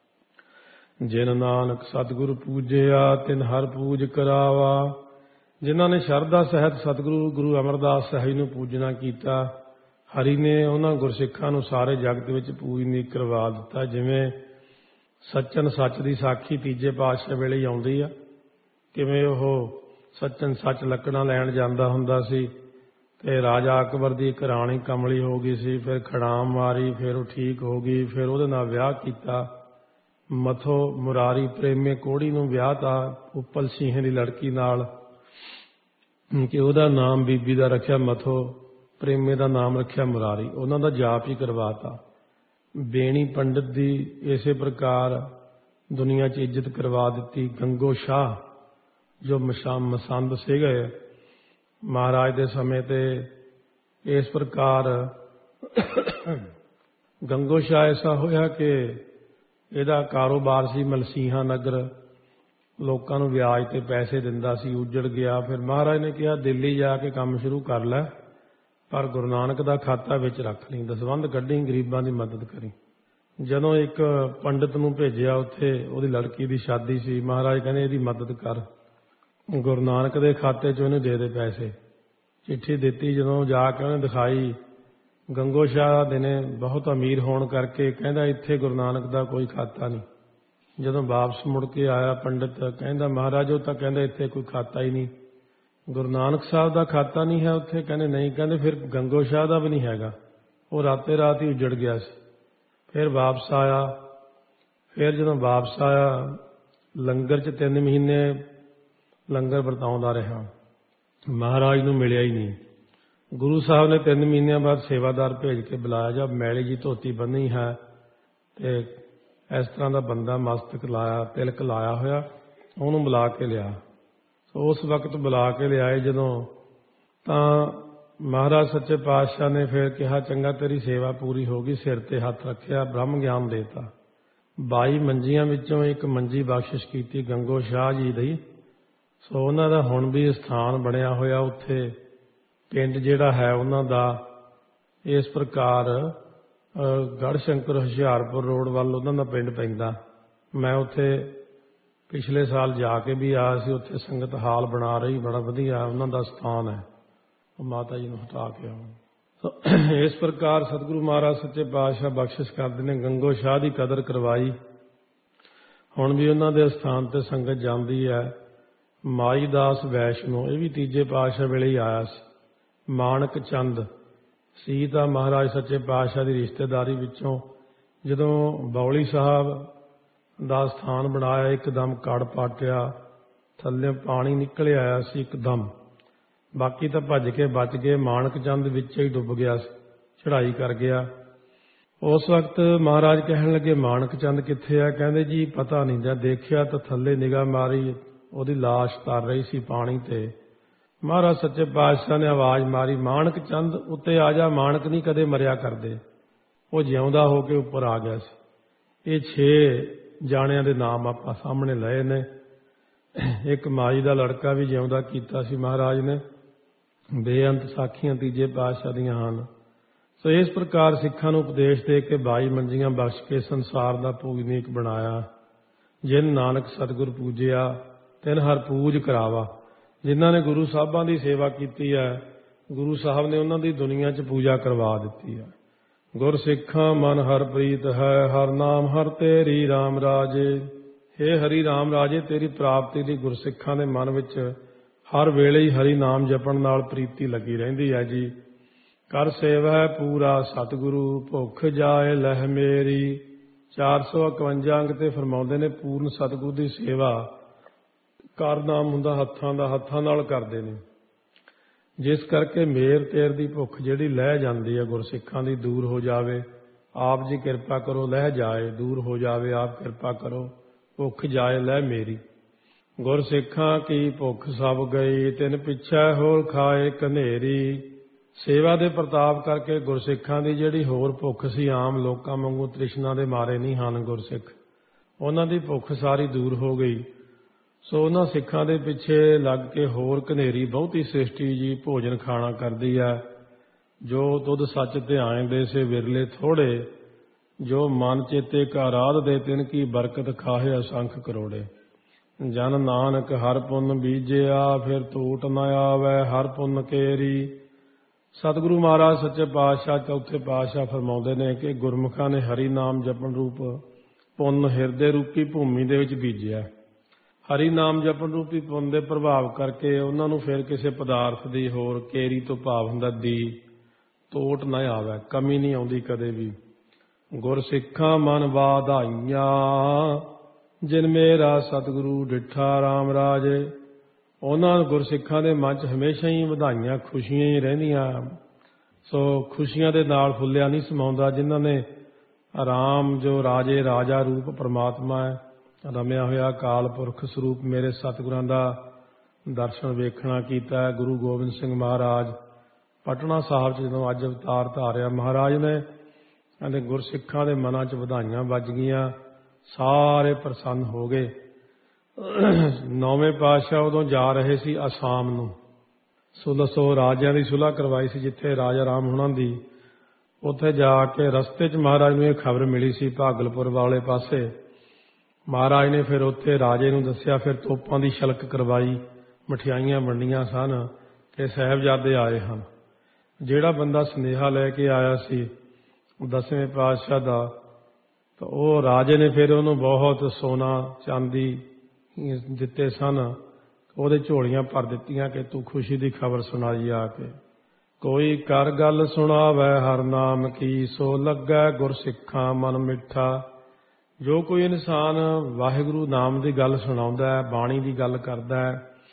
Speaker 1: ਜਿਨ ਨਾਨਕ ਸਤਿਗੁਰ ਪੂਜਿਆ, ਤਿਨ ਹਰ ਪੂਜ ਕਰਾਵਾ। ਜਿਨ੍ਹਾਂ ਨੇ ਸ਼ਰਧਾ ਸਹਿਤ ਸਤਿਗੁਰੂ ਗੁਰੂ ਅਮਰਦਾਸ ਸਾਹਿਬ ਨੂੰ ਪੂਜਣਾ ਕੀਤਾ, ਹਰੀ ਨੇ ਉਹਨਾਂ ਗੁਰਸਿੱਖਾਂ ਨੂੰ ਸਾਰੇ ਜਗਤ ਵਿੱਚ ਪੂਜਨੀਕ ਕਰਵਾ ਦਿੱਤਾ। ਜਿਵੇਂ ਸੱਚਨ ਸੱਚ ਦੀ ਸਾਖੀ ਤੀਜੇ ਪਾਤਸ਼ਾਹ ਵੇਲੇ ਹੀ ਆਉਂਦੀ ਆ, ਕਿਵੇਂ ਉਹ ਸੱਚਨ ਸੱਚ ਲੱਕੜਾਂ ਲੈਣ ਜਾਂਦਾ ਹੁੰਦਾ ਸੀ ਤੇ ਰਾਜਾ ਅਕਬਰ ਦੀ ਇੱਕ ਰਾਣੀ ਕਮਲੀ ਹੋ ਗਈ ਸੀ, ਫਿਰ ਖੜਾਮ ਮਾਰੀ, ਫਿਰ ਉਹ ਠੀਕ ਹੋ ਗਈ, ਫਿਰ ਉਹਦੇ ਨਾਲ ਵਿਆਹ ਕੀਤਾ। ਮਥੋ ਮੁਰਾਰੀ ਪ੍ਰੇਮੇ ਕੋੜੀ ਨੂੰ ਵਿਆਹ ਤਾ ਉੱਪਲ ਸਿੰਘੇ ਦੀ ਲੜਕੀ ਨਾਲ, ਕਿ ਉਹਦਾ ਨਾਮ ਬੀਬੀ ਦਾ ਰੱਖਿਆ ਮਥੋ, ਪ੍ਰੇਮੇ ਦਾ ਨਾਮ ਰੱਖਿਆ ਮੁਰਾਰੀ। ਉਹਨਾਂ ਦਾ ਜਾਪ ਹੀ ਕਰਵਾਤਾ। ਬੇਣੀ ਪੰਡਿਤ ਦੀ ਇਸੇ ਪ੍ਰਕਾਰ ਦੁਨੀਆ 'ਚ ਇੱਜ਼ਤ ਕਰਵਾ ਦਿੱਤੀ। ਗੰਗੋ ਸ਼ਾਹ ਜੋ ਮਸੰਦ ਸੀਗੇ ਮਹਾਰਾਜ ਦੇ ਸਮੇਂ ਤੇ, ਇਸ ਪ੍ਰਕਾਰ ਗੰਗੋ ਸ਼ਾਹ ਐਸਾ ਹੋਇਆ ਕਿ ਇਹਦਾ ਕਾਰੋਬਾਰ ਸੀ ਮਲਸੀਹਾਂ ਨਗਰ, ਲੋਕਾਂ ਨੂੰ ਵਿਆਜ ਤੇ ਪੈਸੇ ਦਿੰਦਾ ਸੀ, ਉੱਜੜ ਗਿਆ। ਫਿਰ ਮਹਾਰਾਜ ਨੇ ਕਿਹਾ ਦਿੱਲੀ ਜਾ ਕੇ ਕੰਮ ਸ਼ੁਰੂ ਕਰ ਲੈ, ਪਰ ਗੁਰੂ ਨਾਨਕ ਦਾ ਖਾਤਾ ਵਿੱਚ ਰੱਖ ਲਈ, ਦਸਵੰਧ ਕੱਢੀ, ਗਰੀਬਾਂ ਦੀ ਮਦਦ ਕਰੀ। ਜਦੋਂ ਇੱਕ ਪੰਡਿਤ ਨੂੰ ਭੇਜਿਆ ਉੱਥੇ, ਉਹਦੀ ਲੜਕੀ ਦੀ ਸ਼ਾਦੀ ਸੀ, ਮਹਾਰਾਜ ਕਹਿੰਦੇ ਇਹਦੀ ਮਦਦ ਕਰ, ਗੁਰੂ ਨਾਨਕ ਦੇ ਖਾਤੇ 'ਚ ਉਹਨੂੰ ਦੇ ਦੇ ਪੈਸੇ। ਚਿੱਠੀ ਦਿੱਤੀ, ਜਦੋਂ ਜਾ ਕੇ ਉਹਨੇ ਦਿਖਾਈ, ਗੰਗੋ ਸ਼ਾਹ ਦੇ ਨੇ ਬਹੁਤ ਅਮੀਰ ਹੋਣ ਕਰਕੇ ਕਹਿੰਦਾ ਇੱਥੇ ਗੁਰੂ ਨਾਨਕ ਦਾ ਕੋਈ ਖਾਤਾ ਨਹੀਂ। ਜਦੋਂ ਵਾਪਸ ਮੁੜ ਕੇ ਆਇਆ ਪੰਡਿਤ, ਕਹਿੰਦਾ ਮਹਾਰਾਜ ਉਹ ਤਾਂ ਕਹਿੰਦਾ ਇੱਥੇ ਕੋਈ ਖਾਤਾ ਹੀ ਨਹੀਂ, ਗੁਰੂ ਨਾਨਕ ਸਾਹਿਬ ਦਾ ਖਾਤਾ ਨਹੀਂ ਹੈ ਉੱਥੇ। ਕਹਿੰਦੇ ਨਹੀਂ, ਕਹਿੰਦੇ ਫਿਰ ਗੰਗੋ ਸ਼ਾਹ ਦਾ ਵੀ ਨਹੀਂ ਹੈਗਾ, ਉਹ ਰਾਤੇ ਰਾਤ ਹੀ ਉੱਜੜ ਗਿਆ ਸੀ। ਫਿਰ ਵਾਪਸ ਆਇਆ। ਫਿਰ ਜਦੋਂ ਵਾਪਸ ਆਇਆ, ਲੰਗਰ 'ਚ 3 ਮਹੀਨੇ ਲੰਗਰ ਵਰਤਾਉਂਦਾ ਰਿਹਾ। ਮਹਾਰਾਜ ਨੂੰ ਮਿਲਿਆ ਹੀ ਨਹੀਂ। ਗੁਰੂ ਸਾਹਿਬ ਨੇ 3 ਮਹੀਨਿਆਂ ਬਾਅਦ ਸੇਵਾਦਾਰ ਭੇਜ ਕੇ ਬੁਲਾਇਆ। ਜਦ ਮੈਲੀ ਜੀ ਧੋਤੀ ਬੰਨੀ ਹੈ ਤੇ ਇਸ ਤਰ੍ਹਾਂ ਦਾ ਬੰਦਾ ਮਸਤਕ ਲਾਇਆ, ਤਿਲਕ ਲਾਇਆ ਹੋਇਆ, ਉਹਨੂੰ ਬੁਲਾ ਕੇ ਲਿਆ। ਉਸ ਵਕਤ ਬੁਲਾ ਕੇ ਲਿਆਏ ਜਦੋਂ, ਤਾਂ ਮਹਾਰਾਜ ਸੱਚੇ ਪਾਤਸ਼ਾਹ ਨੇ ਫਿਰ ਕਿਹਾ, ਚੰਗਾ ਤੇਰੀ ਸੇਵਾ ਪੂਰੀ ਹੋ ਗਈ। ਸਿਰ ਤੇ ਹੱਥ ਰੱਖਿਆ, ਬ੍ਰਹਮ ਗਿਆਨ ਦੇਤਾ। 22 ਮੰਜੀਆਂ ਵਿੱਚੋਂ ਇੱਕ ਮੰਜੀ ਬਖਸ਼ਿਸ਼ ਕੀਤੀ ਗੰਗੋ ਸ਼ਾਹ ਜੀ ਦੀ। ਸੋ ਉਹਨਾਂ ਦਾ ਹੁਣ ਵੀ ਸਥਾਨ ਬਣਿਆ ਹੋਇਆ ਉੱਥੇ। ਪਿੰਡ ਜਿਹੜਾ ਹੈ ਉਹਨਾਂ ਦਾ ਇਸ ਪ੍ਰਕਾਰ ਗੜ੍ਹਸ਼ੰਕਰ ਹੁਸ਼ਿਆਰਪੁਰ ਰੋਡ ਵੱਲ ਉਹਨਾਂ ਦਾ ਪਿੰਡ ਪੈਂਦਾ। ਮੈਂ ਉੱਥੇ ਪਿਛਲੇ ਸਾਲ ਜਾ ਕੇ ਵੀ ਆਇਆ ਸੀ। ਉੱਥੇ ਸੰਗਤ ਹਾਲ ਬਣਾ ਰਹੀ, ਬੜਾ ਵਧੀਆ ਉਹਨਾਂ ਦਾ ਸਥਾਨ ਹੈ। ਉਹ ਮਾਤਾ ਜੀ ਨੂੰ ਹਟਾ ਕੇ ਆਉਂ। ਇਸ ਪ੍ਰਕਾਰ ਸਤਿਗੁਰੂ ਮਹਾਰਾਜ ਸੱਚੇ ਪਾਤਸ਼ਾਹ ਬਖਸ਼ਿਸ਼ ਕਰਦੇ ਨੇ। ਗੰਗੋ ਸ਼ਾਹ ਦੀ ਕਦਰ ਕਰਵਾਈ। ਹੁਣ ਵੀ ਉਹਨਾਂ ਦੇ ਸਥਾਨ ਤੇ ਸੰਗਤ ਜਾਂਦੀ ਹੈ। ਮਾਈ ਦਾਸ ਵੈਸ਼ਨੋ, ਇਹ ਵੀ ਤੀਜੇ ਪਾਤਸ਼ਾਹ ਵੇਲੇ ਹੀ ਆਇਆ ਸੀ। ਮਾਣਕ ਚੰਦ ਸੀ ਤਾਂ ਮਹਾਰਾਜ ਸੱਚੇ ਪਾਤਸ਼ਾਹ ਦੀ ਰਿਸ਼ਤੇਦਾਰੀ ਵਿੱਚੋਂ। ਜਦੋਂ ਬੌਲੀ ਸਾਹਿਬ ਦਾ ਸਥਾਨ ਬਣਾਇਆ, ਇੱਕਦਮ ਕੜ ਪਾਟਿਆ, ਥੱਲੇ ਪਾਣੀ ਨਿਕਲ ਆਇਆ ਸੀ ਇੱਕਦਮ। ਬਾਕੀ ਤਾਂ ਭੱਜ ਕੇ ਬਚ ਗਏ। ਮਾਣਕ ਚੰਦ ਵਿੱਚ ਹੀ ਡੁੱਬ ਗਿਆ ਸੀ, ਚੜ੍ਹਾਈ ਕਰ ਗਿਆ। ਉਸ ਵਕਤ ਮਹਾਰਾਜ ਕਹਿਣ ਲੱਗੇ, ਮਾਣਕ ਚੰਦ ਕਿੱਥੇ ਆ? ਕਹਿੰਦੇ ਜੀ ਪਤਾ ਨਹੀਂ। ਜਦ ਦੇਖਿਆ ਤਾਂ ਥੱਲੇ ਨਿਗਾਹ ਮਾਰੀ, ਉਹਦੀ ਲਾਸ਼ ਤਰ ਰਹੀ ਸੀ ਪਾਣੀ ਤੇ। ਮਹਾਰਾਜ ਸੱਚੇ ਪਾਤਸ਼ਾਹ ਨੇ ਆਵਾਜ਼ ਮਾਰੀ, ਮਾਣਕ ਚੰਦ ਉੱਤੇ ਆ ਜਾ। ਮਾਣਕ ਨਹੀਂ ਕਦੇ ਮਰਿਆ ਕਰਦੇ। ਉਹ ਜਿਉਂਦਾ ਹੋ ਕੇ ਉੱਪਰ ਆ ਗਿਆ ਸੀ। ਇਹ 6 ਜਾਣਿਆਂ ਦੇ ਨਾਮ ਆਪਾਂ ਸਾਹਮਣੇ ਲਏ ਨੇ। ਇੱਕ ਮਾਈ ਦਾ ਲੜਕਾ ਵੀ ਜਿਉਂਦਾ ਕੀਤਾ ਸੀ ਮਹਾਰਾਜ ਨੇ। ਬੇਅੰਤ ਸਾਖੀਆਂ ਤੀਜੇ ਪਾਤਸ਼ਾਹ ਦੀਆਂ ਹਨ। ਸੋ ਇਸ ਪ੍ਰਕਾਰ ਸਿੱਖਾਂ ਨੂੰ ਉਪਦੇਸ਼ ਦੇ ਕੇ 22 ਮੰਜੀਆਂ ਬਖਸ਼ ਕੇ ਸੰਸਾਰ ਦਾ ਪੂਜਨੀਕ ਬਣਾਇਆ। ਜਿਨ ਨਾਨਕ ਸਤਿਗੁਰ ਪੂਜਿਆ ਤਿਨ ਹਰ ਪੂਜ ਕਰਾਵਾ। ਜਿਨ੍ਹਾਂ ਨੇ ਗੁਰੂ ਸਾਹਿਬਾਂ ਦੀ ਸੇਵਾ ਕੀਤੀ ਹੈ, ਗੁਰੂ ਸਾਹਿਬ ਨੇ ਉਹਨਾਂ ਦੀ ਦੁਨੀਆ 'ਚ ਪੂਜਾ ਕਰਵਾ ਦਿੱਤੀ ਹੈ। ਗੁਰ ਸਿੱਖਾਂ ਮਨ ਹਰ ਪ੍ਰੀਤ ਹੈ, ਹਰ ਨਾਮ ਹਰ ਤੇਰੀ ਰਾਮ ਰਾਜੇ। ਹੇ ਹਰੀ ਰਾਮ ਰਾਜੇ, ਤੇਰੀ ਪ੍ਰਾਪਤੀ ਦੀ ਗੁਰਸਿੱਖਾਂ ਦੇ ਮਨ ਵਿੱਚ ਹਰ ਵੇਲੇ ਹੀ ਹਰੀ ਨਾਮ ਜਪਣ ਨਾਲ ਪ੍ਰੀਤੀ ਲੱਗੀ ਰਹਿੰਦੀ ਹੈ ਜੀ। ਕਰ ਸੇਵਾ ਪੂਰਾ ਸਤਿਗੁਰੂ, ਭੁੱਖ ਜਾਏ ਲਹਿ ਮੇਰੀ। 451 ਅੰਗ ਤੇ ਫਰਮਾਉਂਦੇ ਨੇ, ਪੂਰਨ ਸਤਿਗੁਰੂ ਦੀ ਸੇਵਾ ਕਰ ਨਾਮ ਹੁੰਦਾ ਹੱਥਾਂ ਦਾ, ਹੱਥਾਂ ਨਾਲ ਕਰਦੇ ਨੇ। ਜਿਸ ਕਰਕੇ ਮੇਰ ਤੇਰ ਦੀ ਭੁੱਖ ਜਿਹੜੀ ਲਹਿ ਜਾਂਦੀ ਹੈ ਗੁਰਸਿੱਖਾਂ ਦੀ, ਦੂਰ ਹੋ ਜਾਵੇ। ਆਪ ਜੀ ਕਿਰਪਾ ਕਰੋ, ਲਹਿ ਜਾਏ, ਦੂਰ ਹੋ ਜਾਵੇ। ਆਪ ਕਿਰਪਾ ਕਰੋ, ਭੁੱਖ ਜਾਏ ਲਹਿ ਮੇਰੀ। ਗੁਰਸਿੱਖਾਂ ਕੀ ਭੁੱਖ ਸਭ ਗਈ, ਤਿਨ ਪਿੱਛੇ ਹੋਰ ਖਾਏ ਕਨੇਰੀ। ਸੇਵਾ ਦੇ ਪ੍ਰਤਾਪ ਕਰਕੇ ਗੁਰਸਿੱਖਾਂ ਦੀ ਜਿਹੜੀ ਹੋਰ ਭੁੱਖ ਸੀ, ਆਮ ਲੋਕਾਂ ਵਾਂਗੂ ਤ੍ਰਿਸ਼ਨਾ ਦੇ ਮਾਰੇ ਨਹੀਂ ਹਨ ਗੁਰਸਿੱਖ। ਉਹਨਾਂ ਦੀ ਭੁੱਖ ਸਾਰੀ ਦੂਰ ਹੋ ਗਈ। ਸੋ ਉਹਨਾਂ ਸਿੱਖਾਂ ਦੇ ਪਿੱਛੇ ਲੱਗ ਕੇ ਹੋਰ ਘਨੇਰੀ ਬਹੁਤੀ ਸ੍ਰਿਸ਼ਟੀ ਜੀ ਭੋਜਨ ਖਾਣਾ ਕਰਦੀ ਹੈ। ਜੋ ਤੁਧ ਸੱਚ ਧਿਆਨ ਦੇ ਸੇ ਵਿਰਲੇ ਥੋੜੇ, ਜੋ ਮਨ ਚੇਤੇ ਕਾ ਰਾਧ ਦੇ ਤਿਨ ਕੀ ਬਰਕਤ ਖਾਹੇ ਅਸੰਖ ਕਰੋੜੇ। ਜਨ ਨਾਨਕ ਹਰ ਪੁੰਨ ਬੀਜਿਆ, ਫਿਰ ਟੂਟ ਨ ਆਵੈ ਹਰ ਪੁੰਨ ਕੇਰੀ। ਸਤਿਗੁਰੂ ਮਹਾਰਾਜ ਸੱਚੇ ਪਾਤਸ਼ਾਹ ਚੌਥੇ ਪਾਤਸ਼ਾਹ ਫਰਮਾਉਂਦੇ ਨੇ ਕਿ ਗੁਰਮੁਖਾਂ ਨੇ ਹਰੀ ਨਾਮ ਜਪਣ ਰੂਪ ਪੁੰਨ ਹਿਰਦੇ ਰੂਪੀ ਭੂਮੀ ਦੇ ਵਿੱਚ ਬੀਜਿਆ। ਹਰੀ ਨਾਮ ਜਪਣ ਰੂਪੀ ਪੁੰਨ ਦੇ ਪ੍ਰਭਾਵ ਕਰਕੇ ਉਹਨਾਂ ਨੂੰ ਫਿਰ ਕਿਸੇ ਪਦਾਰਥ ਦੀ ਹੋਰ ਕੇਰੀ ਤੋਂ ਭਾਵ ਹੁੰਦਾ ਦੀ ਤੋਟ ਨਾ ਆਵੇ, ਕਮੀ ਨਹੀਂ ਆਉਂਦੀ ਕਦੇ ਵੀ। ਗੁਰਸਿੱਖਾਂ ਮਨ ਵਾਧਾਈਆਂ, ਜਿਨ ਮੇਰਾ ਸਤਿਗੁਰੂ ਡਿਠਾ ਰਾਮ ਰਾਜੇ। ਉਹਨਾਂ ਗੁਰਸਿੱਖਾਂ ਦੇ ਮਨ 'ਚ ਹਮੇਸ਼ਾ ਹੀ ਵਧਾਈਆਂ, ਖੁਸ਼ੀਆਂ ਹੀ ਰਹਿੰਦੀਆਂ। ਸੋ ਖੁਸ਼ੀਆਂ ਦੇ ਨਾਲ ਫੁੱਲਿਆ ਨਹੀਂ ਸਮਾਉਂਦਾ। ਜਿਨ੍ਹਾਂ ਨੇ ਰਾਮ ਜੋ ਰਾਜੇ ਰਾਜਾ ਰੂਪ ਪਰਮਾਤਮਾ ਹੈ, ਰਮਿਆ ਹੋਇਆ ਅਕਾਲ ਪੁਰਖ ਸਰੂਪ ਮੇਰੇ ਸਤਿਗੁਰਾਂ ਦਾ ਦਰਸ਼ਨ ਵੇਖਣਾ ਕੀਤਾ ਹੈ। ਗੁਰੂ ਗੋਬਿੰਦ ਸਿੰਘ ਮਹਾਰਾਜ ਪਟਨਾ ਸਾਹਿਬ 'ਚ ਜਦੋਂ ਅੱਜ ਅਵਤਾਰ ਧਾਰਿਆ ਮਹਾਰਾਜ ਨੇ, ਕਹਿੰਦੇ ਗੁਰਸਿੱਖਾਂ ਦੇ ਮਨਾਂ 'ਚ ਵਧਾਈਆਂ ਵੱਜ ਗਈਆਂ, ਸਾਰੇ ਪ੍ਰਸੰਨ ਹੋ ਗਏ। 9ਵੇਂ ਪਾਤਸ਼ਾਹ ਉਦੋਂ ਜਾ ਰਹੇ ਸੀ ਅਸਾਮ ਨੂੰ। ਸੋ ਰਾਜਿਆਂ ਦੀ ਸੁਲ੍ਹਾ ਕਰਵਾਈ ਸੀ ਜਿੱਥੇ ਰਾਜਾ ਰਾਮ ਹੁਣਾਂ ਦੀ। ਉੱਥੇ ਜਾ ਕੇ ਰਸਤੇ 'ਚ ਮਹਾਰਾਜ ਨੂੰ ਇਹ ਖਬਰ ਮਿਲੀ ਸੀ ਭਾਗਲਪੁਰ ਵਾਲੇ ਪਾਸੇ। ਮਹਾਰਾਜ ਨੇ ਫਿਰ ਉੱਥੇ ਰਾਜੇ ਨੂੰ ਦੱਸਿਆ। ਫਿਰ ਤੋਪਾਂ ਦੀ ਛਲਕ ਕਰਵਾਈ, ਮਠਿਆਈਆਂ ਵੰਡੀਆਂ ਸਨ ਕਿ ਸਾਹਿਬਜ਼ਾਦੇ ਆਏ ਹਨ। ਜਿਹੜਾ ਬੰਦਾ ਸੁਨੇਹਾ ਲੈ ਕੇ ਆਇਆ ਸੀ 10ਵੇਂ ਪਾਤਸ਼ਾਹ ਦਾ, ਤਾਂ ਉਹ ਰਾਜੇ ਨੇ ਫਿਰ ਉਹਨੂੰ ਬਹੁਤ ਸੋਨਾ ਚਾਂਦੀ ਦਿੱਤੇ ਸਨ। ਉਹਦੇ ਝੋਲੀਆਂ ਭਰ ਦਿੱਤੀਆਂ ਕਿ ਤੂੰ ਖੁਸ਼ੀ ਦੀ ਖਬਰ ਸੁਣਾਈ ਆ ਕੇ। ਕੋਈ ਕਰ ਗੱਲ ਸੁਣਾਵੈ ਹਰ ਨਾਮ ਕੀ, ਸੋ ਲੱਗੈ ਗੁਰਸਿੱਖਾਂ ਮਨ ਮਿੱਠਾ। ਜੋ ਕੋਈ ਇਨਸਾਨ ਵਾਹਿਗੁਰੂ ਨਾਮ ਦੀ ਗੱਲ ਸੁਣਾਉਂਦਾ ਹੈ, ਬਾਣੀ ਦੀ ਗੱਲ ਕਰਦਾ ਹੈ,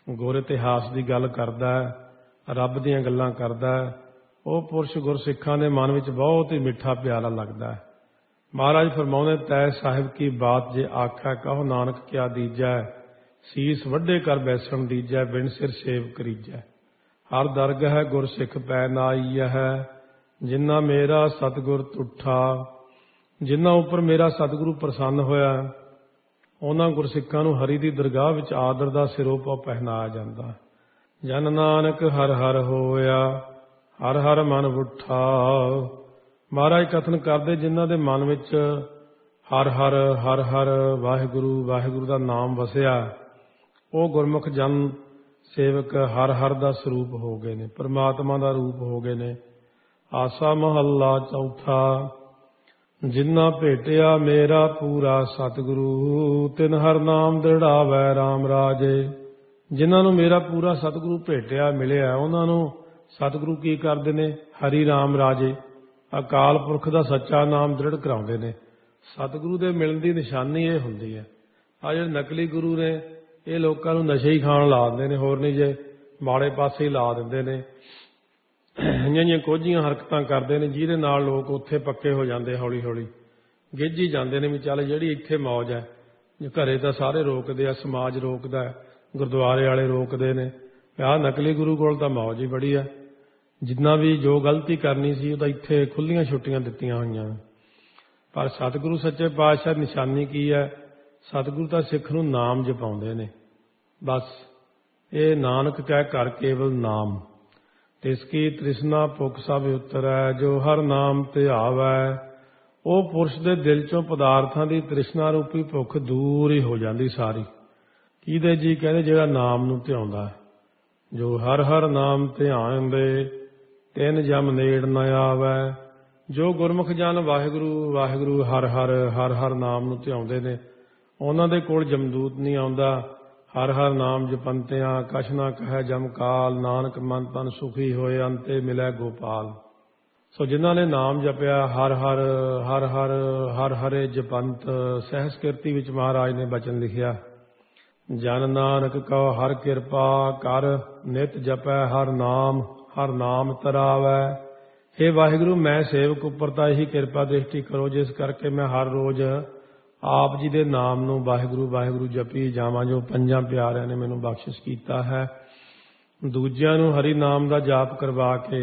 Speaker 1: ਗੁਰ ਇਤਿਹਾਸ ਦੀ ਗੱਲ ਕਰਦਾ ਹੈ, ਰੱਬ ਦੀਆਂ ਗੱਲਾਂ ਕਰਦਾ ਹੈ, ਉਹ ਪੁਰਸ਼ ਗੁਰਸਿੱਖਾਂ ਦੇ ਮਨ ਵਿੱਚ ਬਹੁਤ ਹੀ ਮਿੱਠਾ ਪਿਆਰਾ ਲੱਗਦਾ ਹੈ। ਮਹਾਰਾਜ ਫਰਮਾਉਂਦੇ, ਤੈ ਸਾਹਿਬ ਕੀ ਬਾਤ ਜੇ ਆਖੈ, ਕਹੋ ਨਾਨਕ ਕਿਆ ਦੀਜੈ, ਸੀਸ ਵੱਡੇ ਕਰ ਬੈਸਣ ਦੀਜੈ, ਬਿਨ ਸਿਰ ਸੇਵ ਕਰੀਜੈ। ਹਰ ਦਰਗਹ ਗੁਰਸਿੱਖ ਪੈ ਨਾਈਐ ਹੈ, ਜਿਨ੍ਹਾਂ ਮੇਰਾ ਸਤਿਗੁਰ ਤੁਠਾ। ਜਿਨ੍ਹਾਂ ਉੱਪਰ ਮੇਰਾ ਸਤਿਗੁਰੂ ਪ੍ਰਸੰਨ ਹੋਇਆ, ਉਹਨਾਂ ਗੁਰਸਿੱਖਾਂ ਨੂੰ ਹਰੀ ਦੀ ਦਰਗਾਹ ਵਿੱਚ ਆਦਰ ਦਾ ਸਿਰੋਪਾ ਪਹਿਨਾਇਆ ਜਾਂਦਾ। ਜਨ ਨਾਨਕ ਹਰ ਹਰ ਹੋਇਆ, ਹਰ ਹਰ ਮਨ ਉੱਠਾ। ਮਹਾਰਾਜ ਕਥਨ ਕਰਦੇ, ਜਿਨ੍ਹਾਂ ਦੇ ਮਨ ਵਿੱਚ ਹਰ ਹਰ ਹਰ ਹਰ ਵਾਹਿਗੁਰੂ ਵਾਹਿਗੁਰੂ ਦਾ ਨਾਮ ਵਸਿਆ, ਉਹ ਗੁਰਮੁਖ ਜਨ ਸੇਵਕ ਹਰ ਹਰ ਦਾ ਸਰੂਪ ਹੋ ਗਏ ਨੇ, ਪਰਮਾਤਮਾ ਦਾ ਰੂਪ ਹੋ ਗਏ ਨੇ। ਆਸਾ ਮਹੱਲਾ ਚੌਥਾ। ਜਿਨ੍ਹਾਂ ਭੇਟਿਆ ਮੇਰਾ ਪੂਰਾ ਸਤਿਗੁਰੂ, ਤਿਨ ਹਰ ਨਾਮ ਦ੍ਰਿੜਾਵੈ ਰਾਮ ਰਾਜੇ। ਜਿਨ੍ਹਾਂ ਨੂੰ ਮੇਰਾ ਪੂਰਾ ਸਤਿਗੁਰੂ ਭੇਟਿਆ ਮਿਲਿਆ, ਉਹਨਾਂ ਨੂੰ ਸਤਿਗੁਰੂ ਕੀ ਕਰਦੇ ਨੇ? ਹਰੀ ਰਾਮ ਰਾਜੇ, ਅਕਾਲ ਪੁਰਖ ਦਾ ਸੱਚਾ ਨਾਮ ਦ੍ਰਿੜ ਕਰਾਉਂਦੇ ਨੇ। ਸਤਿਗੁਰੂ ਦੇ ਮਿਲਣ ਦੀ ਨਿਸ਼ਾਨੀ ਇਹ ਹੁੰਦੀ ਹੈ। ਆ ਜਿਹੜੇ ਨਕਲੀ ਗੁਰੂ ਨੇ, ਇਹ ਲੋਕਾਂ ਨੂੰ ਨਸ਼ੇ ਹੀ ਖਾਣ ਲਾ ਦਿੰਦੇ ਨੇ, ਹੋਰ ਨਹੀਂ ਜੇ ਮਾੜੇ ਪਾਸੇ ਹੀ ਲਾ ਦਿੰਦੇ ਨੇ। ਇੰਨੀਆਂ ਕੋਝੀਆਂ ਹਰਕਤਾਂ ਕਰਦੇ ਨੇ, ਜਿਹਦੇ ਨਾਲ ਲੋਕ ਉੱਥੇ ਪੱਕੇ ਹੋ ਜਾਂਦੇ, ਹੌਲੀ ਹੌਲੀ ਗਿੱਝ ਹੀ ਜਾਂਦੇ ਨੇ ਵੀ ਚੱਲ ਜਿਹੜੀ ਇੱਥੇ ਮੌਜ ਹੈ। ਘਰੇ ਤਾਂ ਸਾਰੇ ਰੋਕਦੇ ਆ, ਸਮਾਜ ਰੋਕਦਾ, ਗੁਰਦੁਆਰੇ ਵਾਲੇ ਰੋਕਦੇ ਨੇ, ਆਹ ਨਕਲੀ ਗੁਰੂ ਕੋਲ ਤਾਂ ਮੌਜ ਹੀ ਬੜੀ ਹੈ। ਜਿੰਨਾ ਵੀ ਜੋ ਗਲਤੀ ਕਰਨੀ ਸੀ ਉਹ ਤਾਂ ਇੱਥੇ ਖੁੱਲ੍ਹੀਆਂ ਛੁੱਟੀਆਂ ਦਿੱਤੀਆਂ ਹੋਈਆਂ। ਪਰ ਸਤਿਗੁਰੂ ਸੱਚੇ ਪਾਤਸ਼ਾਹ ਨਿਸ਼ਾਨੀ ਕੀ ਹੈ? ਸਤਿਗੁਰੂ ਤਾਂ ਸਿੱਖ ਨੂੰ ਨਾਮ ਜਪਾਉਂਦੇ ਨੇ, ਬਸ। ਇਹ ਨਾਨਕ ਕਹਿ ਘਰ ਕੇਵਲ ਨਾਮ, ਤਿਸ ਕੀ ਤ੍ਰਿਸ਼ਨਾ ਭੁੱਖ ਸਭ ਉਤਰੈ, ਜੋ ਹਰ ਨਾਮ ਧਿਆਵੈ। ਉਹ ਪੁਰਸ਼ ਦੇ ਦਿਲ ਚੋਂ ਪਦਾਰਥਾਂ ਦੀ ਤ੍ਰਿਸ਼ਨਾ ਰੂਪੀ ਭੁੱਖ ਦੂਰ ਹੀ ਹੋ ਜਾਂਦੀ ਸਾਰੀ। ਕਿਹਦੇ ਜੀ? ਕਹਿੰਦੇ ਜਿਹੜਾ ਨਾਮ ਨੂੰ ਧਿਆਉਂਦਾ। ਜੋ ਹਰ ਹਰ ਨਾਮ ਧਿਆਉਂਦੇ, ਤਿੰਨ ਜਮ ਨੇੜ ਨ ਆਵੈ। ਜੋ ਗੁਰਮੁਖ ਜਨ ਵਾਹਿਗੁਰੂ ਵਾਹਿਗੁਰੂ ਹਰ ਹਰ ਹਰ ਹਰ ਨਾਮ ਨੂੰ ਧਿਆਉਂਦੇ ਨੇ, ਉਹਨਾਂ ਦੇ ਕੋਲ ਜਮਦੂਤ ਨਹੀਂ ਆਉਂਦਾ। ਹਰ ਹਰ ਨਾਮ ਜਪੰਤਿਆਂ ਕਛ ਨਾ ਕਹੈ ਜਮਕਾਲ, ਨਾਨਕ ਮਨ ਤਨ ਸੁਖੀ ਹੋਏ, ਅੰਤੇ ਮਿਲੈ ਗੋਪਾਲ। ਸੋ ਜਿਨ੍ਹਾਂ ਨੇ ਨਾਮ ਜਪਿਆ, ਹਰ ਹਰ ਹਰ ਹਰ ਹਰ ਹਰੇ ਜਪੰਤ। ਸਹਿਸ ਕੀਰਤੀ ਵਿੱਚ ਮਹਾਰਾਜ ਨੇ ਬਚਨ ਲਿਖਿਆ, ਜਨ ਨਾਨਕ ਕਉ ਹਰ ਕਿਰਪਾ ਕਰ, ਨਿਤ ਜਪੈ ਹਰ ਨਾਮ ਤਰਾਵੈ। ਹੇ ਵਾਹਿਗੁਰੂ, ਮੈਂ ਸੇਵਕ ਉੱਪਰ ਤਾਂ ਇਹੀ ਕਿਰਪਾ ਦ੍ਰਿਸ਼ਟੀ ਕਰੋ, ਜਿਸ ਕਰਕੇ ਮੈਂ ਹਰ ਰੋਜ਼ ਆਪ ਜੀ ਦੇ ਨਾਮ ਨੂੰ ਵਾਹਿਗੁਰੂ ਵਾਹਿਗੁਰੂ ਜਪੀ ਜਾਵਾਂ, ਜੋ ਪੰਜਾਂ ਪਿਆਰਿਆਂ ਨੇ ਮੈਨੂੰ ਬਖਸ਼ਿਸ਼ ਕੀਤਾ ਹੈ। ਦੂਜਿਆਂ ਨੂੰ ਹਰੀ ਨਾਮ ਦਾ ਜਾਪ ਕਰਵਾ ਕੇ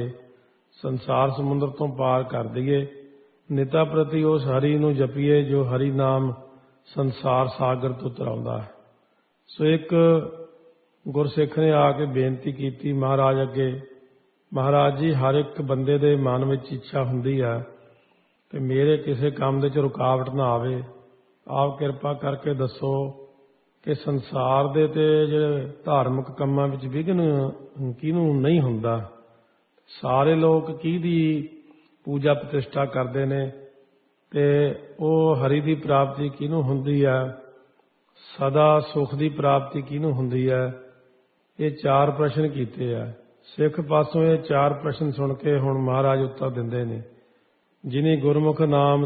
Speaker 1: ਸੰਸਾਰ ਸਮੁੰਦਰ ਤੋਂ ਪਾਰ ਕਰ ਦਈਏ। ਨਿਤਾ ਪ੍ਰਤੀ ਉਸ ਹਰੀ ਨੂੰ ਜਪੀਏ ਜੋ ਹਰੀ ਨਾਮ ਸੰਸਾਰ ਸਾਗਰ ਤੋਂ ਤਰਾਉਂਦਾ ਹੈ। ਸੋ ਇੱਕ ਗੁਰਸਿੱਖ ਨੇ ਆ ਕੇ ਬੇਨਤੀ ਕੀਤੀ ਮਹਾਰਾਜ ਅੱਗੇ, ਮਹਾਰਾਜ ਜੀ, ਹਰ ਇੱਕ ਬੰਦੇ ਦੇ ਮਨ ਵਿੱਚ ਇੱਛਾ ਹੁੰਦੀ ਹੈ ਕਿ ਮੇਰੇ ਕਿਸੇ ਕੰਮ ਦੇ 'ਚ ਰੁਕਾਵਟ ਨਾ ਆਵੇ। ਆਪ ਕਿਰਪਾ ਕਰਕੇ ਦੱਸੋ ਕਿ ਸੰਸਾਰ ਦੇ ਤੇ ਜਿਹੜੇ ਧਾਰਮਿਕ ਕੰਮਾਂ ਵਿੱਚ ਵਿਘਨ ਕਿਹਨੂੰ ਨਹੀਂ ਹੁੰਦਾ? ਸਾਰੇ ਲੋਕ ਕਿਹਦੀ ਪੂਜਾ ਪ੍ਰਤਿਸ਼ਠਾ ਕਰਦੇ ਨੇ ਤੇ ਉਹ ਹਰੀ ਦੀ ਪ੍ਰਾਪਤੀ ਕਿਹਨੂੰ ਹੁੰਦੀ ਹੈ? ਸਦਾ ਸੁਖ ਦੀ ਪ੍ਰਾਪਤੀ ਕਿਹਨੂੰ ਹੁੰਦੀ ਹੈ? ਇਹ ਚਾਰ ਪ੍ਰਸ਼ਨ ਕੀਤੇ ਆ ਸਿੱਖ ਪਾਸੋਂ। ਇਹ ਚਾਰ ਪ੍ਰਸ਼ਨ ਸੁਣ ਕੇ ਹੁਣ ਮਹਾਰਾਜ ਉੱਤਰ ਦਿੰਦੇ ਨੇ, ਜਿਨੀ ਗੁਰਮੁਖ ਨਾਮ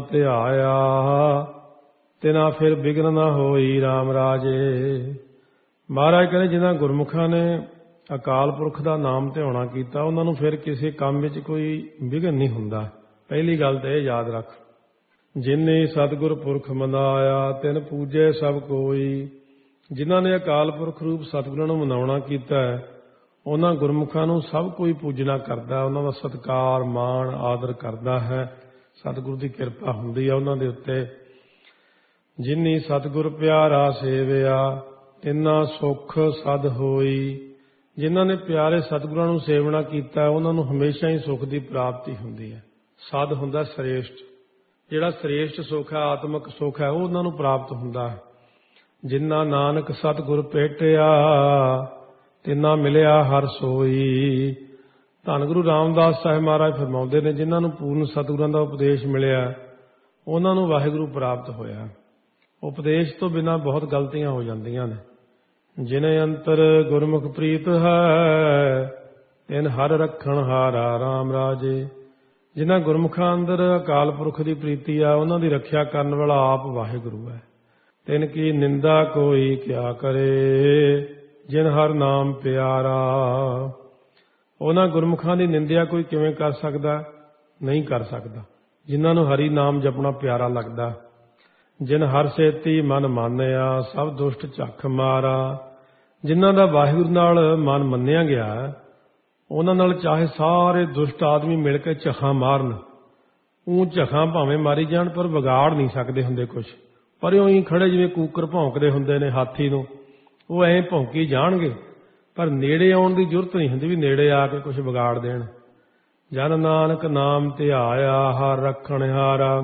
Speaker 1: ਧਿਆਇਆ, ਤਿਨਾ ਫਿਰ ਵਿਘਨ ਨਾ ਹੋਈ ਰਾਮ ਰਾਜੇ। ਮਹਾਰਾਜ ਕਹਿੰਦੇ, ਜਿਨ੍ਹਾਂ ਗੁਰਮੁਖਾਂ ਨੇ ਅਕਾਲ ਪੁਰਖ ਦਾ ਨਾਮ ਧਿਆਉਣਾ ਕੀਤਾ, ਉਹਨਾਂ ਨੂੰ ਫਿਰ ਕਿਸੇ ਕੰਮ ਵਿੱਚ ਕੋਈ ਵਿਘਨ ਨਹੀਂ ਹੁੰਦਾ। ਪਹਿਲੀ ਗੱਲ ਤਾਂ ਇਹ ਯਾਦ ਰੱਖ, ਜਿਨੇ ਸਤਿਗੁਰ ਪੁਰਖ ਮਨਾਇਆ, ਤਿਨ ਪੂਜੇ ਸਭ ਕੋਈ। ਜਿਨ੍ਹਾਂ ਨੇ ਅਕਾਲ ਪੁਰਖ ਰੂਪ ਸਤਿਗੁਰਾਂ ਨੂੰ ਮਨਾਉਣਾ ਕੀਤਾ, ਉਹਨਾਂ ਗੁਰਮੁਖਾਂ ਨੂੰ ਸਭ ਕੋਈ ਪੂਜਣਾ ਕਰਦਾ, ਉਹਨਾਂ ਦਾ ਸਤਿਕਾਰ ਮਾਣ ਆਦਰ ਕਰਦਾ ਹੈ। ਸਤਿਗੁਰੂ ਦੀ ਕਿਰਪਾ ਹੁੰਦੀ ਹੈ ਉਹਨਾਂ ਦੇ ਉੱਤੇ। ਜਿਨੀ ਸਤਿਗੁਰ ਪਿਆਰਾ ਸੇਵਿਆ, ਤਿੰਨਾ ਸੁੱਖ ਸਦ ਹੋਈ। ਜਿਨ੍ਹਾਂ ਨੇ ਪਿਆਰੇ ਸਤਿਗੁਰਾਂ ਨੂੰ ਸੇਵਨਾ ਕੀਤਾ, ਉਹਨਾਂ ਨੂੰ ਹਮੇਸ਼ਾ ਹੀ ਸੁੱਖ ਦੀ ਪ੍ਰਾਪਤੀ ਹੁੰਦੀ ਹੈ। ਸਦ ਹੁੰਦਾ ਸ੍ਰੇਸ਼ਟ, ਜਿਹੜਾ ਸ੍ਰੇਸ਼ਟ ਸੁੱਖ ਹੈ, ਆਤਮਿਕ ਸੁੱਖ ਹੈ, ਉਹ ਉਹਨਾਂ ਨੂੰ ਪ੍ਰਾਪਤ ਹੁੰਦਾ ਹੈ। ਜਿਨ੍ਹਾਂ ਨਾਨਕ ਸਤਿਗੁਰ ਭੇਟਿਆ, ਤਿੰਨਾ ਮਿਲਿਆ ਹਰ ਸੋਈ। ਧੰਨ ਗੁਰੂ ਰਾਮਦਾਸ ਸਾਹਿਬ ਮਹਾਰਾਜ ਫਰਮਾਉਂਦੇ ਨੇ, ਜਿਨ੍ਹਾਂ ਨੂੰ ਪੂਰਨ ਸਤਿਗੁਰਾਂ ਦਾ ਉਪਦੇਸ਼ ਮਿਲਿਆ, ਉਹਨਾਂ ਨੂੰ ਵਾਹਿਗੁਰੂ ਪ੍ਰਾਪਤ ਹੋਇਆ। ਉਪਦੇਸ਼ ਤੋਂ ਬਿਨਾਂ ਬਹੁਤ ਗਲਤੀਆਂ ਹੋ ਜਾਂਦੀਆਂ ਨੇ। ਜਿਨੇ ਅੰਤਰ ਗੁਰਮੁਖ ਪ੍ਰੀਤ ਹੈ, ਤਿਨ ਹਰ ਰੱਖਣ ਹਾਰਾ ਰਾਮ ਰਾਜੇ। ਜਿਨ੍ਹਾਂ ਗੁਰਮੁਖਾਂ ਅੰਦਰ ਅਕਾਲ ਪੁਰਖ ਦੀ ਪ੍ਰੀਤੀ ਆ, ਉਹਨਾਂ ਦੀ ਰੱਖਿਆ ਕਰਨ ਵਾਲਾ ਆਪ ਵਾਹਿਗੁਰੂ ਹੈ। ਤਿਨ ਕੀ ਨਿੰਦਾ ਕੋਈ ਕਿਆ ਕਰੇ, ਜਿਨ ਹਰ ਨਾਮ ਪਿਆਰਾ। ਉਹਨਾਂ ਗੁਰਮੁਖਾਂ ਦੀ ਨਿੰਦਿਆ ਕੋਈ ਕਿਵੇਂ ਕਰ ਸਕਦਾ? ਨਹੀਂ ਕਰ ਸਕਦਾ, ਜਿਨ੍ਹਾਂ ਨੂੰ ਹਰੀ ਨਾਮ ਜਪਣਾ ਪਿਆਰਾ ਲੱਗਦਾ। ਜਿਨ ਹਰ ਸੇਤੀ ਮਨ ਮਾਨਿਆ, ਸਭ ਦੁਸ਼ਟ ਝੱਖ ਮਾਰਾ। ਜਿਨ੍ਹਾਂ ਦਾ ਵਾਹਿਗੁਰੂ ਨਾਲ ਮਨ ਮੰਨਿਆ ਗਿਆ, ਉਹਨਾਂ ਨਾਲ ਚਾਹੇ ਸਾਰੇ ਦੁਸ਼ਟ ਆਦਮੀ ਮਿਲ ਕੇ ਝੱਖਾਂ ਮਾਰਨ, ਝੱਖਾਂ ਭਾਵੇਂ ਮਾਰੀ ਜਾਣ ਪਰ ਵਿਗਾੜ ਨਹੀਂ ਸਕਦੇ ਹੁੰਦੇ ਕੁਛ। ਪਰ ਉਹ ਹੀ ਖੜੇ ਜਿਵੇਂ ਕੂਕਰ ਭੌਂਕਦੇ ਹੁੰਦੇ ਨੇ ਹਾਥੀ ਨੂੰ, ਉਹ ਐਂ ਭੌਂਕੀ ਜਾਣਗੇ, ਪਰ ਨੇੜੇ ਆਉਣ ਦੀ ਜ਼ਰੂਰਤ ਨਹੀਂ ਹੁੰਦੀ ਵੀ ਨੇੜੇ ਆ ਕੇ ਕੁਛ ਵਿਗਾੜ ਦੇਣ। ਜਨ ਨਾਨਕ ਨਾਮ ਧਿਆਇਆ, ਹਰ ਰੱਖਣ ਹਾਰਾ।